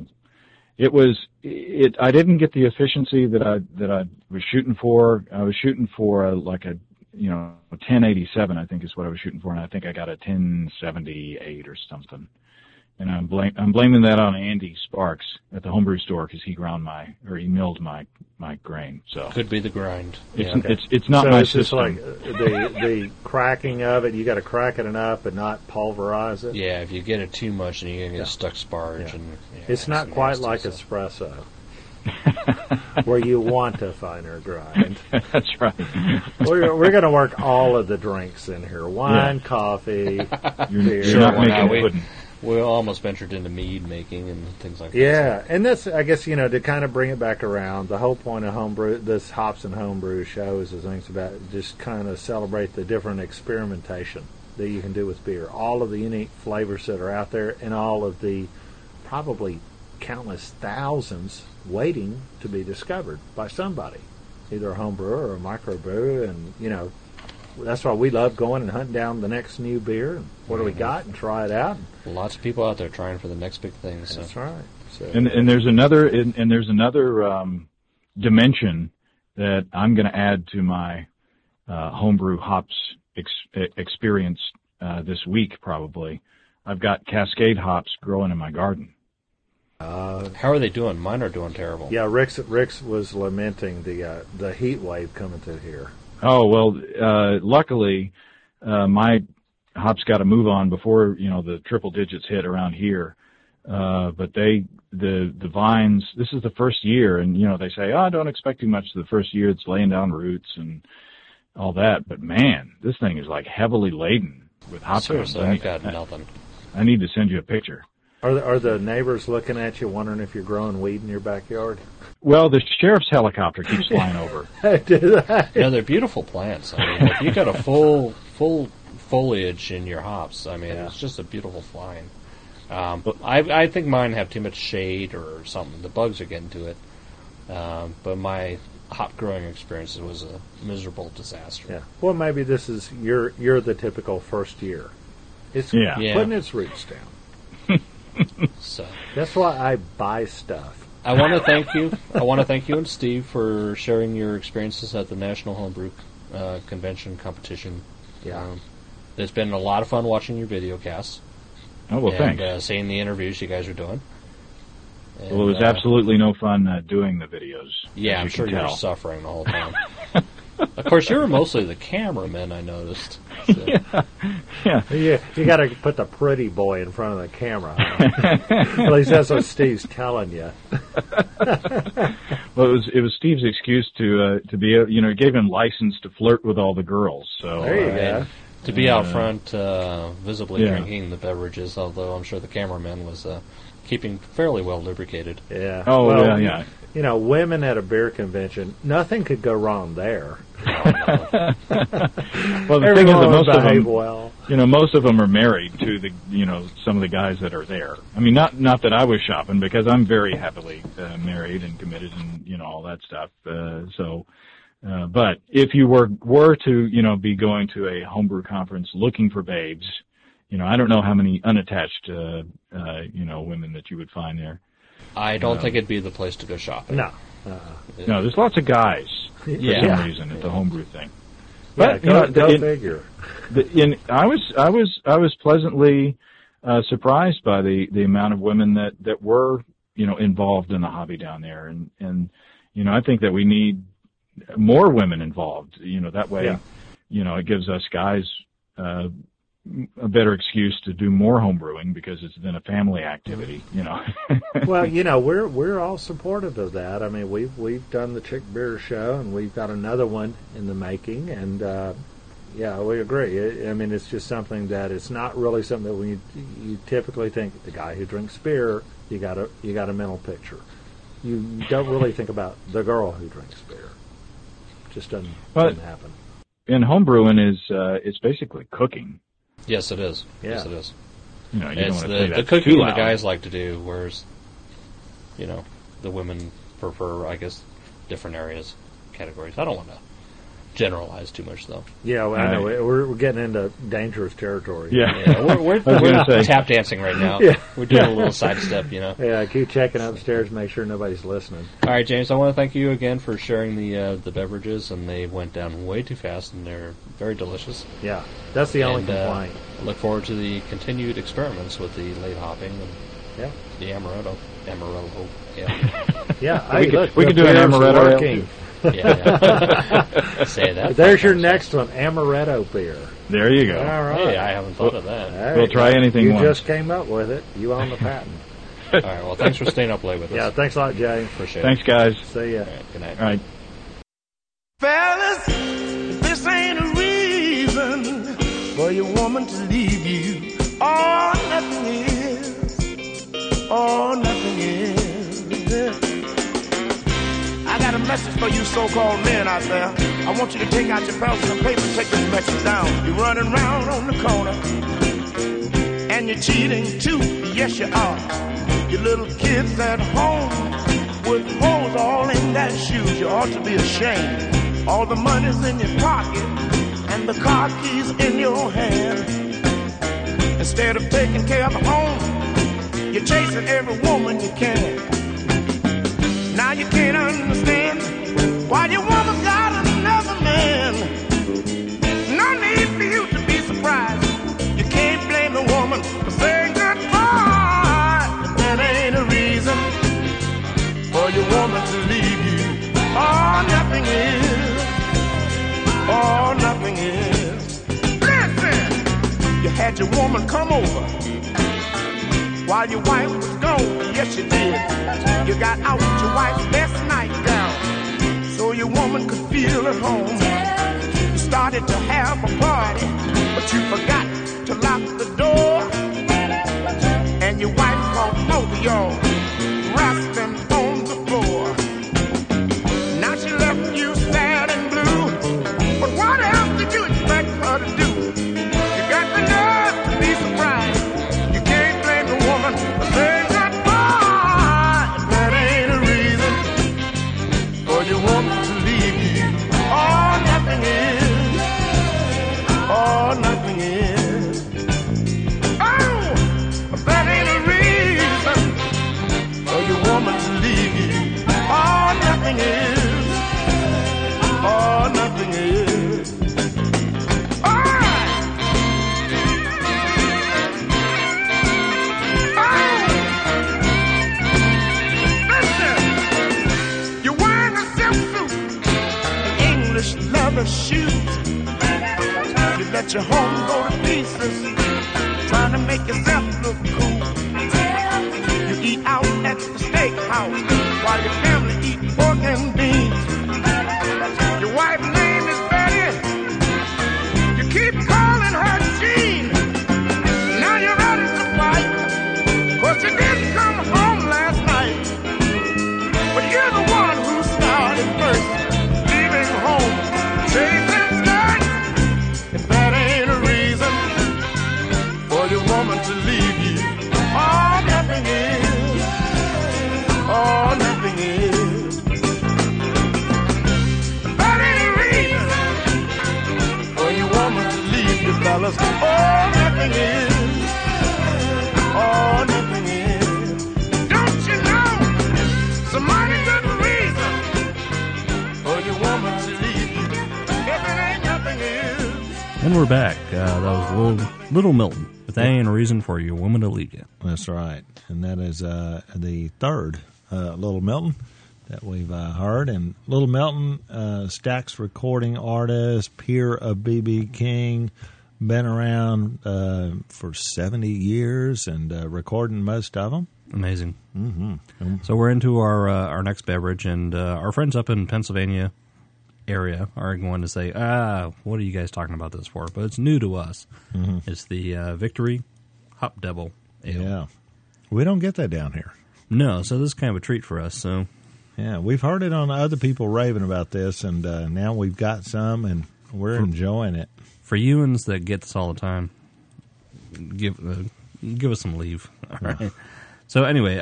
I didn't get the efficiency that I was shooting for. I was shooting for a 1087, I think is what I was shooting for, and I think I got a 1078 or something. And I'm blaming that on Andy Sparks at the homebrew store because he milled my grain. So could be the grind. It's not my system. Just like the cracking of it. You got to crack it enough, but not pulverize it. Yeah, if you get it too much, then you're gonna get stuck sparge. Yeah. And it's not quite like espresso, where you want a finer grind. That's right. We're going to work all of the drinks in here: wine, coffee, beer. You're not making pudding. We almost ventured into mead making and things like that. Yeah, and that's, I guess, to kind of bring it back around, the whole point of homebrew, this Hops and Homebrew shows is things about just kind of celebrate the different experimentation that you can do with beer, all of the unique flavors that are out there, and all of the probably countless thousands waiting to be discovered by somebody. either a home brewer or a microbrew, and that's why we love going and hunting down the next new beer. And what do we got, and try it out. Lots of people out there trying for the next big thing. So. That's right. So, and there's another dimension that I'm going to add to my homebrew hops experience this week. Probably, I've got Cascade hops growing in my garden. How are they doing? Mine are doing terrible. Yeah, Rick's was lamenting the heat wave coming through here. Oh well, luckily my hops got to move on before the triple digits hit around here. But the vines. This is the first year, and they say, "Oh, don't expect too much the first year. It's laying down roots and all that." But man, this thing is like heavily laden with hop. Seriously, I've got nothing. I need to send you a picture. Are the neighbors looking at you, wondering if you're growing weed in your backyard? Well, the sheriff's helicopter keeps flying over. Do that? Yeah, they're beautiful plants. I mean, if you got a full foliage in your hops, I mean, it's just a beautiful flying. I think mine have too much shade or something. The bugs are getting to it. But my hop growing experience was a miserable disaster. Yeah. Well, maybe this is you're the typical first year. It's putting its roots down. So that's why I buy stuff. I want to thank you. I want to thank you and Steve for sharing your experiences at the National Homebrew Convention competition. Yeah. It's been a lot of fun watching your video casts. Oh, well, and, thanks. Seeing the interviews you guys are doing. And, well, it was absolutely no fun doing the videos. Yeah, I'm sure you were suffering the whole time. Of course, you were mostly the cameraman, I noticed. So. Yeah. You got to put the pretty boy in front of the camera. At least that's what Steve's telling you. Well, it was Steve's excuse to be it gave him license to flirt with all the girls. So there you go. To be out front, visibly drinking the beverages, although I'm sure the cameraman was keeping fairly well lubricated. Yeah. Oh, well, yeah. Women at a beer convention, nothing could go wrong there. Well, the thing is that most of them, most of them are married to the, some of the guys that are there. I mean, not that I was shopping, because I'm very happily married and committed and all that stuff. But if you were to be going to a homebrew conference looking for babes, I don't know how many unattached women that you would find there. I don't think it'd be the place to go shopping. No. No, there's lots of guys for some reason at the homebrew thing. But go figure. I was pleasantly surprised by the amount of women that were involved in the hobby down there, and I think that we need more women involved. That way, it gives us guys a better excuse to do more home brewing, because it's then a family activity, Well, we're all supportive of that. I mean, we've done the Chick Beer Show, and we've got another one in the making, and we agree. I mean, it's just something that it's not really something that when you typically think the guy who drinks beer, you got a mental picture. You don't really think about the girl who drinks beer. It just doesn't happen. And home brewing it's basically cooking. Yes, it is. Yeah. Yes, it is. You don't want to say that the cooking too the loud. guys like to do, whereas, the women prefer, I guess, different categories. I don't want to generalize too much, though. Yeah, well, I know. We're getting into dangerous territory. Yeah. We're tap dancing right now. Yeah. We're doing a little sidestep, Yeah, keep checking upstairs, make sure nobody's listening. All right, James, I want to thank you again for sharing the beverages, and they went down way too fast, and they're very delicious. Yeah, that's the only complaint. Look forward to the continued experiments with the late hopping and the Amaretto. Yeah, we could do an Amaretto ale. Yeah. Say that. There's your next one, Amaretto beer. There you go. All right. Hey, I haven't thought of that. We'll try anything once. You just came up with it. You own the patent. All right, well, thanks for staying up late with us. Yeah, thanks a lot, Jay. Appreciate Thanks, guys. See ya. All right, good night. All right. Fellas, if this ain't a reason for your woman to leave you, oh, nothing is. Oh, nothing is. I got a message for you so-called men out there. I want you to take out your pencil and paper and take this message down. You're running around on the corner, and you're cheating too. Yes, you are. Your little kids at home, with holes all in that shoes. You ought to be ashamed. All the money's in your pocket and the car keys in your hand. Instead of taking care of the home, you're chasing every woman you can. Now you can't understand why your woman got another man. No need for you to be surprised. You can't blame the woman for saying goodbye. If that ain't a reason for your woman to leave you, oh, nothing is. Oh, nothing is. Listen, you had your woman come over while your wife was gone. Yes, you did. You got out your wife's best nightgown so your woman could feel at home. You started to have a party, but you forgot to lock the door. And your wife caught both of y'all rasping on the floor. Now she left you sad and blue, but what else did you expect her to do? You got the nerve to be surprised. You can't blame the woman for saying goodbye. If that ain't a reason for your woman to leave you, oh, nothing is. Oh, nothing is. Oh, if that ain't a reason for your woman to leave you, oh, nothing is. Oh, nothing is. All right. Oh, listen. You're wearing a silk suit and English leather shoes. You let your home go to pieces, trying to make yourself look cool. You eat out at the steakhouse while your family eat pork and beans. Your wife's name is Betty. You keep calling her Jean. Now you're ready to fight, 'cause you didn't come home last night. But you're the one who started first, leaving home, chasing skirts. If that ain't a reason for your woman to leave you, oh, nothing is. Oh, nothing is. That ain't a reason for your woman to leave you, fellas. Oh, nothing is. Oh, nothing is. Don't you know some mighty good reason for your woman to leave you? If it ain't nothing is. And we're back. That was Little Milton. But that ain't a reason for your woman to leave you. That's right. And that is the third Little Milton that we've heard. And Little Milton, Stax recording artist, peer of B.B. King, been around for 70 years and recording most of them. Amazing. Mm-hmm. So we're into our next beverage, and our friends up in Pennsylvania area are going to say, what are you guys talking about this for? But it's new to us. Mm-hmm. It's the Victory Hop Devil Ale. Yeah. We don't get that down here. No, so this is kind of a treat for us. So Yeah, we've heard it on other people raving about this, and now we've got some, and we're enjoying it. for you-uns that get this all the time, give us some leave. All right. So anyway,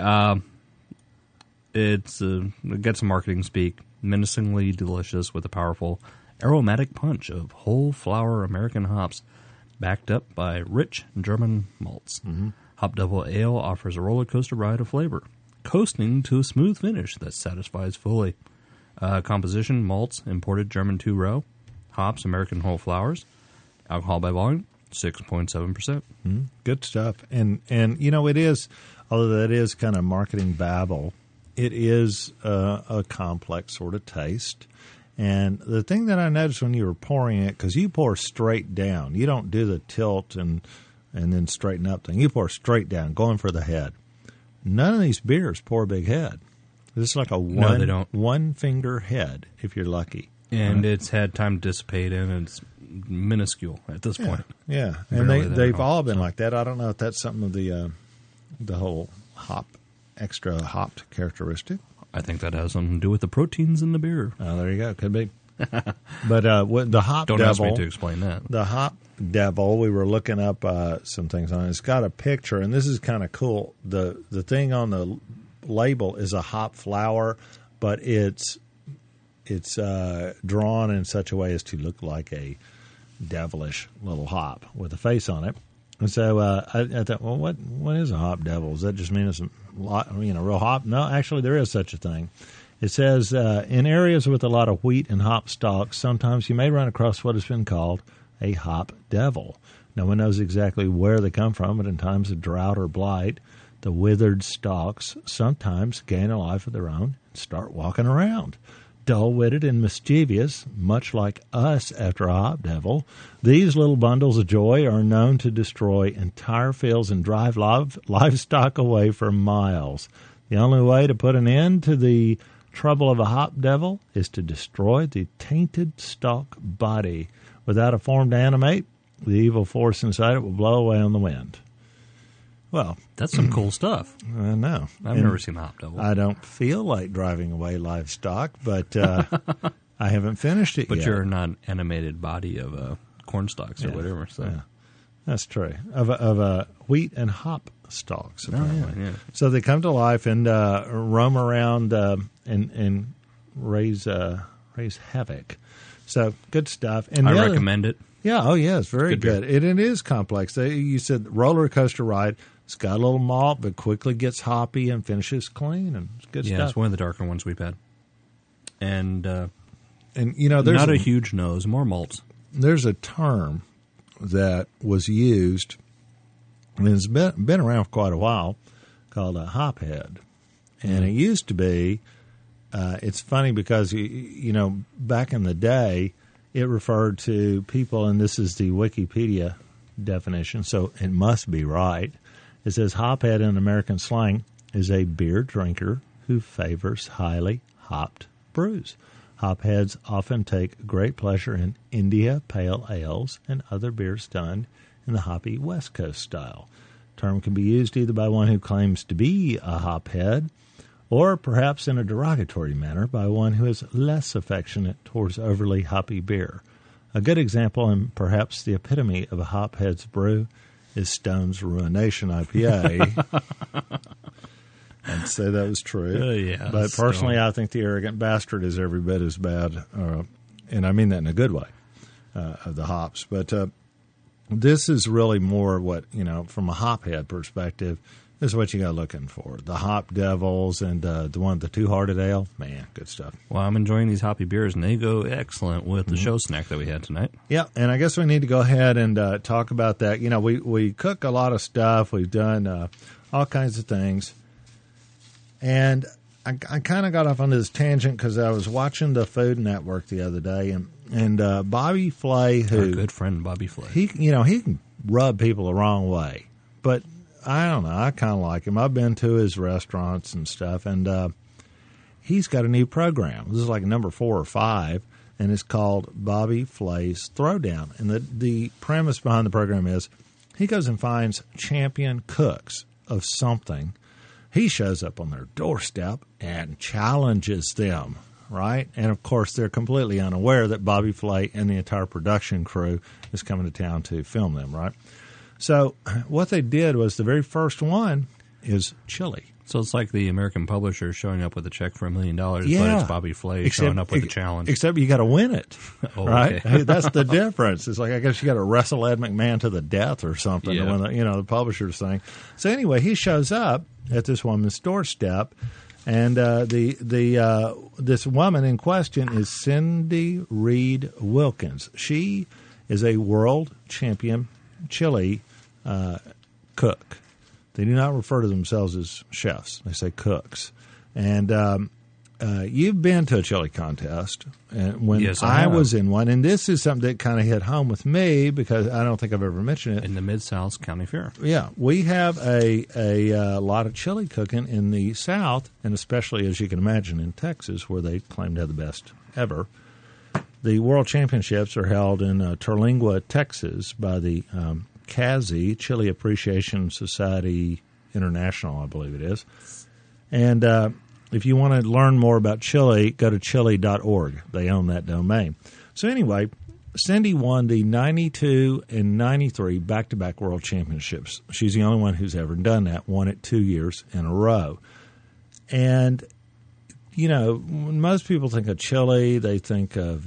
it gets some marketing speak. Menacingly delicious with a powerful aromatic punch of whole flower American hops, backed up by rich German malts. Mm-hmm. Hop Devil Ale offers a roller coaster ride of flavor, coasting to a smooth finish that satisfies fully. Composition: malts, imported German 2-row, hops, American whole flowers. Alcohol by volume, 6.7%. Good stuff. And you know, it is, although that is kind of marketing babble, it is a complex sort of taste. And the thing that I noticed when you were pouring it, because you pour straight down, you don't do the tilt and then straighten up thing. You pour straight down, going for the head. None of these beers pour a big head. This is like a one finger head, if you're lucky. And it's had time to dissipate, and it's minuscule at this point. Yeah, and they've all been like that. I don't know if that's something of the whole extra hopped characteristic. I think that has something to do with the proteins in the beer. Oh, there you go. Could be. But what the Hop Don't Devil... ask me to explain that. The Hop Devil, we were looking up some things on it. It's got a picture, and this is kind of cool. The thing on the label is a hop flower, but it's drawn in such a way as to look like a devilish little hop with a face on it. And so I thought, well, what is a hop devil? Does that just mean it's a real hop? No, actually, there is such a thing. It says, in areas with a lot of wheat and hop stalks, sometimes you may run across what has been called a hop devil. No one knows exactly where they come from, but in times of drought or blight, the withered stalks sometimes gain a life of their own and start walking around. Dull-witted and mischievous, much like us after a hop devil, these little bundles of joy are known to destroy entire fields and drive livestock away for miles. The only way to put an end to the trouble of a hop devil is to destroy the tainted stalk body. Without a form to animate, the evil force inside it will blow away on the wind. Well, that's some cool stuff. I know. I've never seen the hop devil. I don't feel like driving away livestock, but I haven't finished it but yet. But you're not an animated body of corn stalks or whatever. So. Yeah. That's true. Of wheat and hop stalks, apparently. Yeah. So they come to life and roam around and raise havoc. So good stuff. And I recommend it. Yeah, oh yeah, it's very good. It is complex. You said roller coaster ride. It's got a little malt, but quickly gets hoppy and finishes clean, and it's good stuff. Yeah, it's one of the darker ones we've had. And there's not a huge nose, more malts. There's a term that was used, and it's been around for quite a while, called a hop head. And it used to be, it's funny because, back in the day, it referred to people, and this is the Wikipedia definition, so it must be right. It says hophead in American slang is a beer drinker who favors highly hopped brews. Hopheads often take great pleasure in India pale ales and other beers done in the hoppy West Coast style. The term can be used either by one who claims to be a hophead or perhaps in a derogatory manner by one who is less affectionate towards overly hoppy beer. A good example and perhaps the epitome of a hophead's brew is Stone's Ruination IPA. I'd say that was true. Yeah, but personally, I think the Arrogant Bastard is every bit as bad, and I mean that in a good way, of the hops. But this is really more what, from a hophead perspective, this is what you got looking for. The Hop Devils and the Two-Hearted Ale. Man, good stuff. Well, I'm enjoying these hoppy beers, and they go excellent with the show snack that we had tonight. Yeah, and I guess we need to go ahead and talk about that. We cook a lot of stuff. We've done all kinds of things. And I kind of got off on this tangent because I was watching the Food Network the other day, and Bobby Flay, who our good friend Bobby Flay, he can rub people the wrong way, but I don't know. I kind of like him. I've been to his restaurants and stuff, and he's got a new program. This is like number 4 or 5, and it's called Bobby Flay's Throwdown. And the premise behind the program is he goes and finds champion cooks of something. He shows up on their doorstep and challenges them, right? And, of course, they're completely unaware that Bobby Flay and the entire production crew is coming to town to film them, right? So what they did was the very first one is chili. So it's like the American publisher showing up with a check for $1 million, but it's Bobby Flay showing up with a challenge. Except you got to win it, right? Okay. That's the difference. It's like, I guess you got to wrestle Ed McMahon to the death or something. Yeah. When the publisher's thing. So anyway, he shows up at this woman's doorstep, and this woman in question is Cindy Reed Wilkins. She is a world champion chili cook. They do not refer to themselves as chefs. They say cooks. And you've been to a chili contest. And when yes, I was in one, and this is something that kind of hit home with me because I don't think I've ever mentioned it. In the Mid-South County Fair. Yeah. We have a lot of chili cooking in the South, and especially, as you can imagine, in Texas, where they claim to have the best ever. The World Championships are held in Terlingua, Texas, by the CASI, Chili Appreciation Society International, I believe it is. And if you want to learn more about chili, go to chili.org. They own that domain. So anyway, Cindy won the 92 and 93 back-to-back World Championships. She's the only one who's ever done that, won it 2 years in a row. And, when most people think of chili, they think of,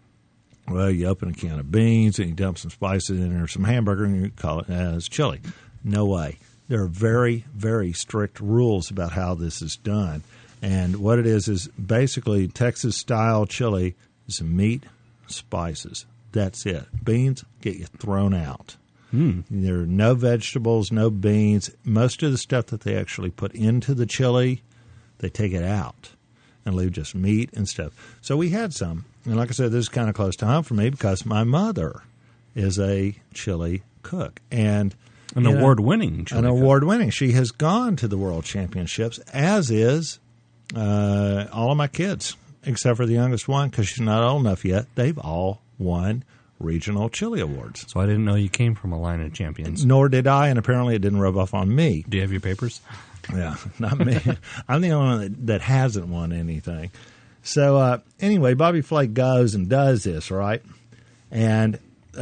you open a can of beans and you dump some spices in there, some hamburger, and you call it as chili. No way. There are very, very strict rules about how this is done. And what it is basically Texas-style chili is meat, spices. That's it. Beans get you thrown out. There are no vegetables, no beans. Most of the stuff that they actually put into the chili, they take it out and leave just meat and stuff. So we had some. And like I said, this is kind of close to home for me because my mother is a chili cook. And An award-winning chili cook. Award-winning. She has gone to the World Championships, as is all of my kids, except for the youngest one because she's not old enough yet. They've all won regional chili awards. So I didn't know you came from a line of champions. Nor did I, and apparently it didn't rub off on me. Do you have your papers? Yeah, not me. I'm the only one that hasn't won anything. So anyway, Bobby Flay goes and does this, right? And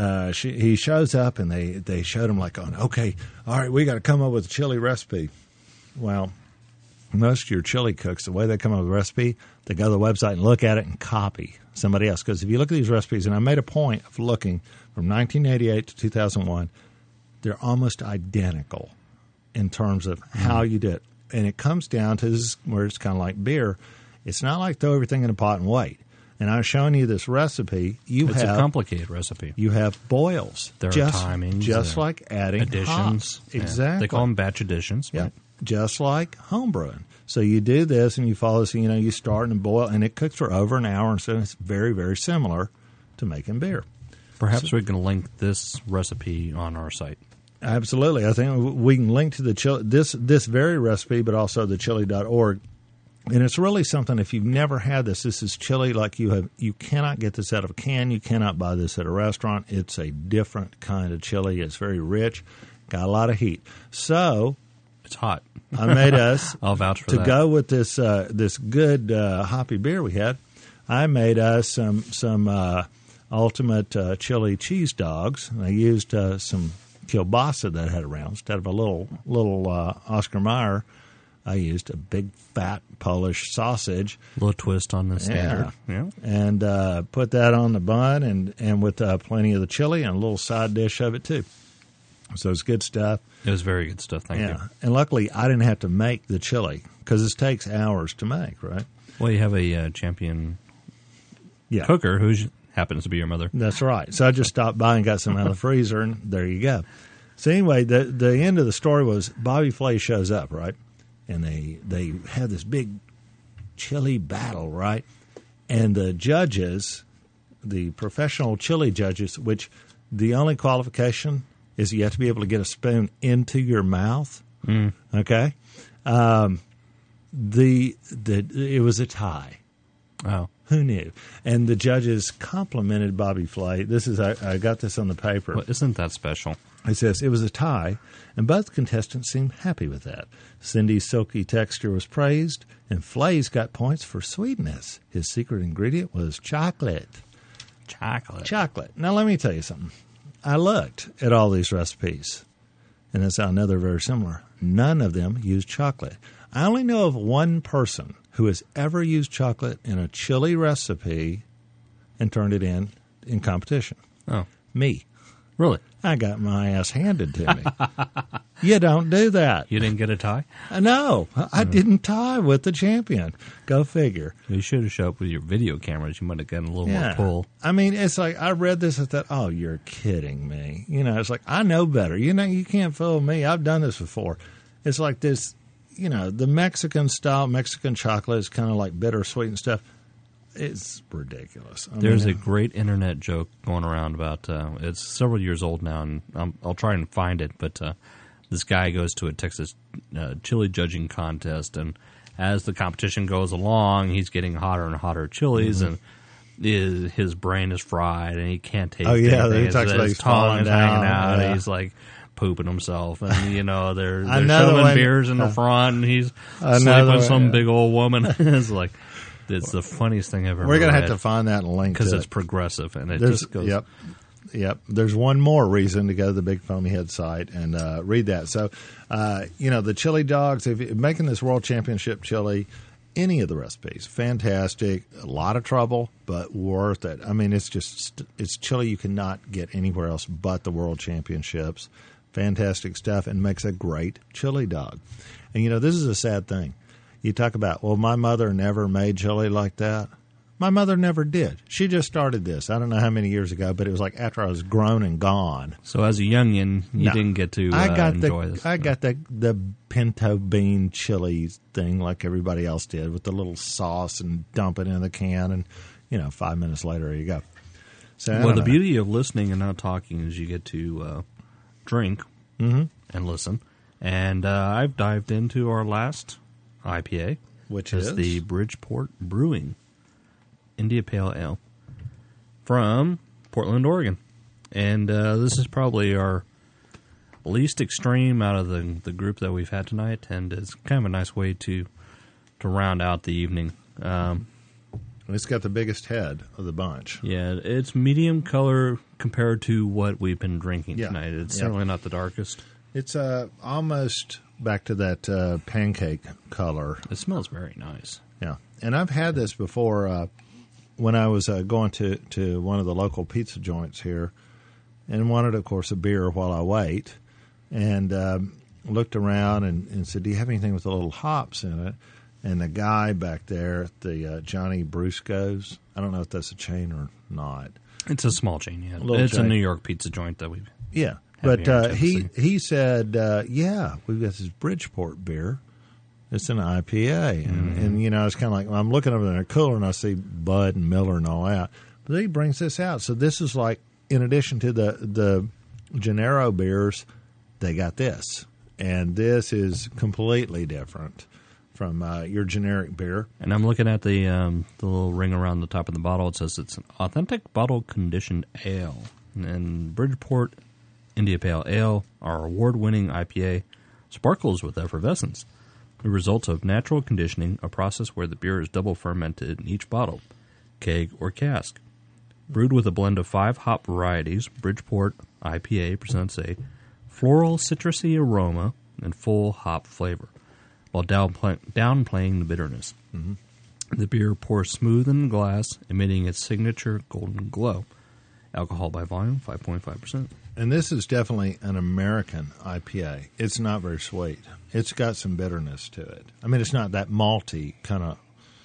he shows up, and they showed him like, okay, all right, we got to come up with a chili recipe. Well, most of your chili cooks, the way they come up with a recipe, they go to the website and look at it and copy somebody else. Because if you look at these recipes, and I made a point of looking from 1988 to 2001, they're almost identical in terms of how you do it. And it comes down to this is where it's kind of like beer. It's not like throw everything in a pot and wait. And I was showing you this recipe. It's a complicated recipe. You have boils. There are timings. Just like adding additions. Hops. Exactly. Yeah. They call them batch additions. Yeah. Right? Just like homebrewing. So you do this and you follow this, you start and boil, and it cooks for over an hour. And so it's very, very similar to making beer. Perhaps we can link this recipe on our site. Absolutely. I think we can link to the chili, this very recipe, but also the chili.org. And it's really something, if you've never had this is chili like you cannot get this out of a can. You cannot buy this at a restaurant. It's a different kind of chili. It's very rich, got a lot of heat. So it's hot. I made us I'll vouch for to that. go with this good hoppy beer we had. I made us some ultimate chili cheese dogs. And I used some kielbasa that I had around instead of a little Oscar Mayer. I used a big fat Polish sausage. A little twist on the standard. Yeah. And put that on the bun and with plenty of the chili and a little side dish of it too. So it's good stuff. It was very good stuff. Thank you. And luckily I didn't have to make the chili because this takes hours to make, right? Well, you have a champion cooker who happens to be your mother. That's right. So I just stopped by and got some out of the freezer, and there you go. So anyway, the end of the story was Bobby Flay shows up, right? And they have this big chili battle, right? And the judges, the professional chili judges, which the only qualification is you have to be able to get a spoon into your mouth. Okay? It was a tie. Oh. Who knew? And the judges complimented Bobby Flay. I got this on the paper. Well, isn't that special? It says, it was a tie, and both contestants seemed happy with that. Cindy's silky texture was praised, and Flay's got points for sweetness. His secret ingredient was chocolate. Chocolate. Now, let me tell you something. I looked at all these recipes, and I know they're very similar. None of them use chocolate. I only know of one person who has ever used chocolate in a chili recipe and turned it in competition. Oh. Me. Really? I got my ass handed to me. You don't do that. You didn't get a tie? No, I didn't tie with the champion. Go figure. You should have showed up with your video cameras. You might have gotten a little more pull. I mean, it's like I read this and thought, oh, you're kidding me. It's like I know better. You can't fool me. I've done this before. It's like this, the Mexican style, Mexican chocolate is kind of like bittersweet and stuff. It's ridiculous. There's a great internet joke going around about it's several years old now, and I'll try and find it. But this guy goes to a Texas chili judging contest, and as the competition goes along, he's getting hotter and hotter chilies, and his brain is fried, and he can't taste anything. His tongue is hanging out, and he's like pooping himself, and they're shoving beers in the front, and he's sleeping with some big old woman. It's like. It's the funniest thing I've ever read. We're going to have to find that and link to it. Because it's progressive, and it just goes... Yep. Yep. There's one more reason to go to the Big Foamy Head site and read that. So, the chili dogs, if you're making this World Championship chili, any of the recipes, fantastic. A lot of trouble, but worth it. I mean, it's chili you cannot get anywhere else but the World Championships. Fantastic stuff, and makes a great chili dog. And, this is a sad thing. You talk about, well, my mother never made chili like that. My mother never did. She just started this. I don't know how many years ago, but it was like after I was grown and gone. So as a youngin, you didn't get to enjoy this. I got the pinto bean chili thing like everybody else did with the little sauce and dump it in the can, and 5 minutes later, there you go. So, the beauty of listening and not talking is you get to drink and listen. And I've dived into our last IPA, which is the Bridgeport Brewing India Pale Ale from Portland, Oregon. And this is probably our least extreme out of the group that we've had tonight, and it's kind of a nice way to round out the evening. It's got the biggest head of the bunch. Yeah, it's medium color compared to what we've been drinking tonight. It's certainly not the darkest. It's almost back to that pancake color. It smells very nice. Yeah, and I've had this before when I was going to one of the local pizza joints here, and wanted, of course, a beer while I wait, and looked around and said, "Do you have anything with a little hops in it?" And the guy back there at the Johnny Brusco's, I don't know if that's a chain or not. It's a small chain, yeah. It's chain. A New York pizza joint that we've but he said, we've got this Bridgeport beer. It's an IPA. And it's kind of like, I'm looking over there in a cooler and I see Bud and Miller and all that. But then he brings this out. So this is like, in addition to the Gennaro beers, they got this. And this is completely different from your generic beer. And I'm looking at the little ring around the top of the bottle. It says it's an authentic bottle-conditioned ale. And Bridgeport India Pale Ale, our award-winning IPA, sparkles with effervescence. The result of natural conditioning, a process where the beer is double fermented in each bottle, keg, or cask. Brewed with a blend of 5 hop varieties, Bridgeport IPA presents a floral citrusy aroma and full hop flavor, while downplaying the bitterness. The beer pours smooth in the glass, emitting its signature golden glow. Alcohol by volume, 5.5%. And this is definitely an American IPA. It's not very sweet. It's got some bitterness to it. I mean, it's not that malty kind of,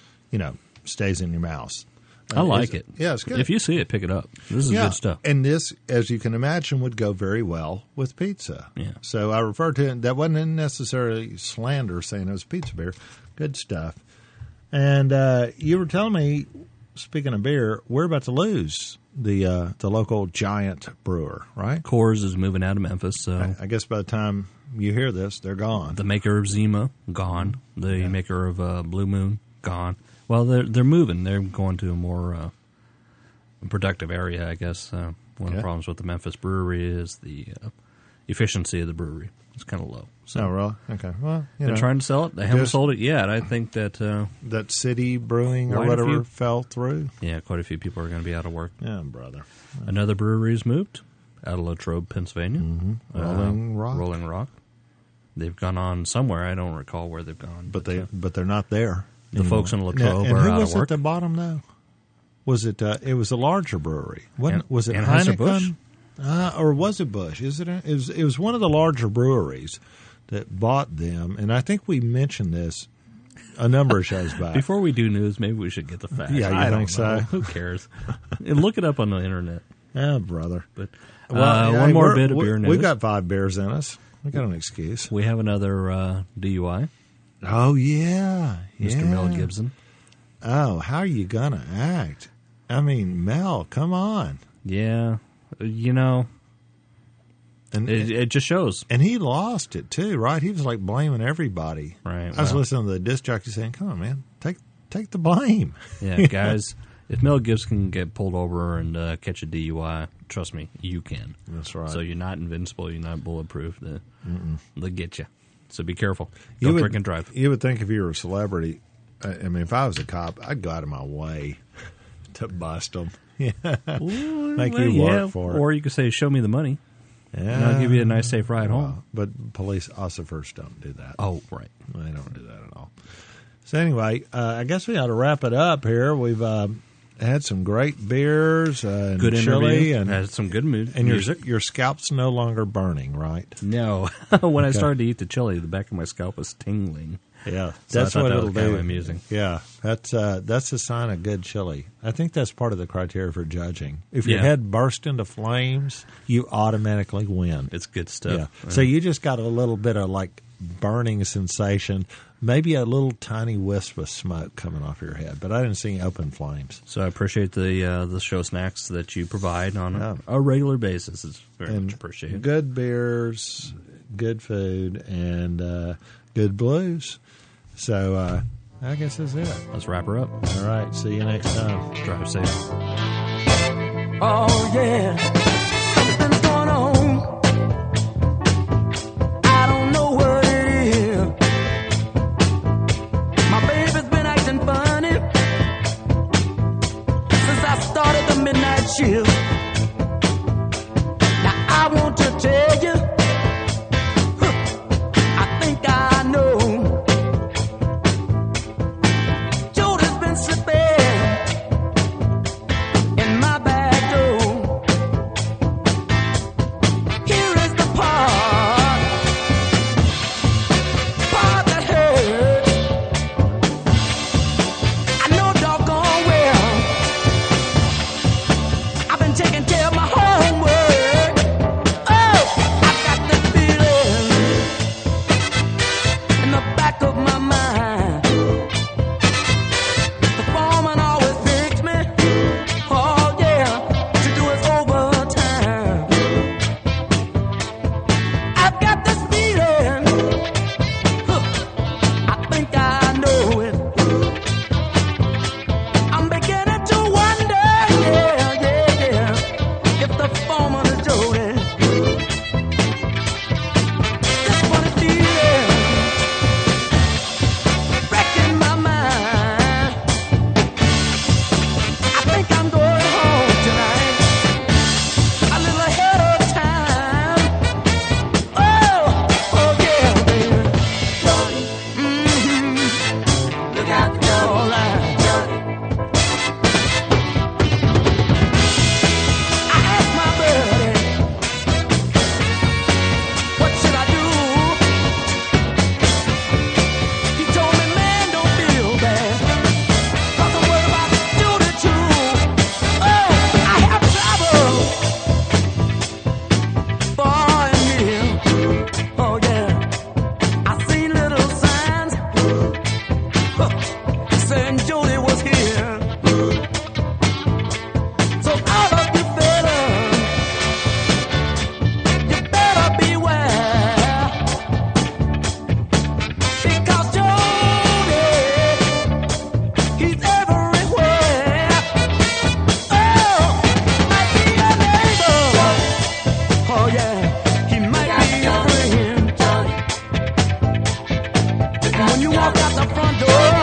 stays in your mouth. I like it. Yeah, it's good. If you see it, pick it up. This is good stuff. And this, as you can imagine, would go very well with pizza. Yeah. So I referred to it. That wasn't necessarily slander saying it was pizza beer. Good stuff. And you were telling me, speaking of beer, we're about to lose the local giant brewer, right? Coors is moving out of Memphis, so I guess by the time you hear this, they're gone. The maker of Zima, gone. The maker of Blue Moon, gone. Well, they're moving. They're going to a more productive area, I guess. One of the problems with the Memphis brewery is the efficiency of the brewery. It's kind of low. So oh, really? Okay. Well, they're trying to sell it. They haven't sold it yet. I think that that City Brewing or whatever fell through. Yeah, quite a few people are going to be out of work. Yeah, brother. Another brewery has moved out of Latrobe, Pennsylvania. Rolling Rock. They've gone on somewhere. I don't recall where they've gone. But they're not there. The folks in Latrobe and are who out was of work. at the bottom, though? Was it? It was a larger brewery. Was it Anheuser-Busch? Or was it Busch? It was one of the larger breweries that bought them, and I think we mentioned this a number of shows back. Before we do news, maybe we should get the facts. Yeah, I think don't know. so? Who cares? And look it up on the internet. Yeah, brother. But one more bit of beer news. We've got 5 beers in us. We got an excuse. We have another DUI. Oh, yeah. Mr. Mel Gibson. Oh, how are you going to act? I mean, Mel, come on. Yeah. And it just shows. And he lost it, too, right? He was, like, blaming everybody. Right. I was listening to the disc jockey saying, come on, man, take the blame. Yeah, guys, if Mel Gibson can get pulled over and catch a DUI, trust me, you can. That's right. So you're not invincible. You're not bulletproof. They'll get you. So be careful. Don't drink and drive. You would think if you were a celebrity, I mean, if I was a cop, I'd go out of my way to bust them. Make you work for it. Or you could say, show me the money. Yeah. And I'll give you a nice, safe ride home. But police officers don't do that. Oh, right. They don't do that at all. So anyway, I guess we ought to wrap it up here. We've had some great beers and Good chili. interview. And had some good mood. and music. your scalp's no longer burning, right? No. When I started to eat the chili, the back of my scalp was tingling. Yeah, So that's I thought what that it'll was kind do. of amusing. Yeah, that's a sign of good chili. I think that's part of the criteria for judging. If your Yeah. head bursts into flames, you automatically win. It's good stuff. Yeah. So you just got a little bit of like burning sensation, maybe a little tiny wisp of smoke coming off your head, but I didn't see any open flames. So I appreciate the show snacks that you provide on a regular basis. It's very much appreciated. Good beers, good food, and good blues. So I guess that's it. Let's wrap her up. All right. See you next time. Drive safe. Oh yeah, something's going on. I don't know what it is. My baby's been acting funny since I started the midnight shift. Now I want to tell you, I think I know. Jody's been slipping in my back door. Here is the part that hurts. I know doggone well I've been taking care of my homework. Oh, I've got this feeling in the back of my mind. The foreman always picks me, oh yeah, to do his overtime. I've got this feeling, I think I know it. I'm beginning to wonder, yeah, if the foreman is Jody. This funny feeling wrecking my mind. I think I'm going home tonight, a little ahead of time. Oh yeah, baby. Look out the door. I asked my buddy, what should I do? He told me, man, don't feel bad, 'cause I'm worried about Judy too. Oh, I have trouble far and near. Oh yeah, I seen little signs saying Judy was here. So all of you fellas, you better beware, because Jody, he's everywhere. Oh, might be your neighbor. Oh yeah, he might be your friend. When you walk out the front door,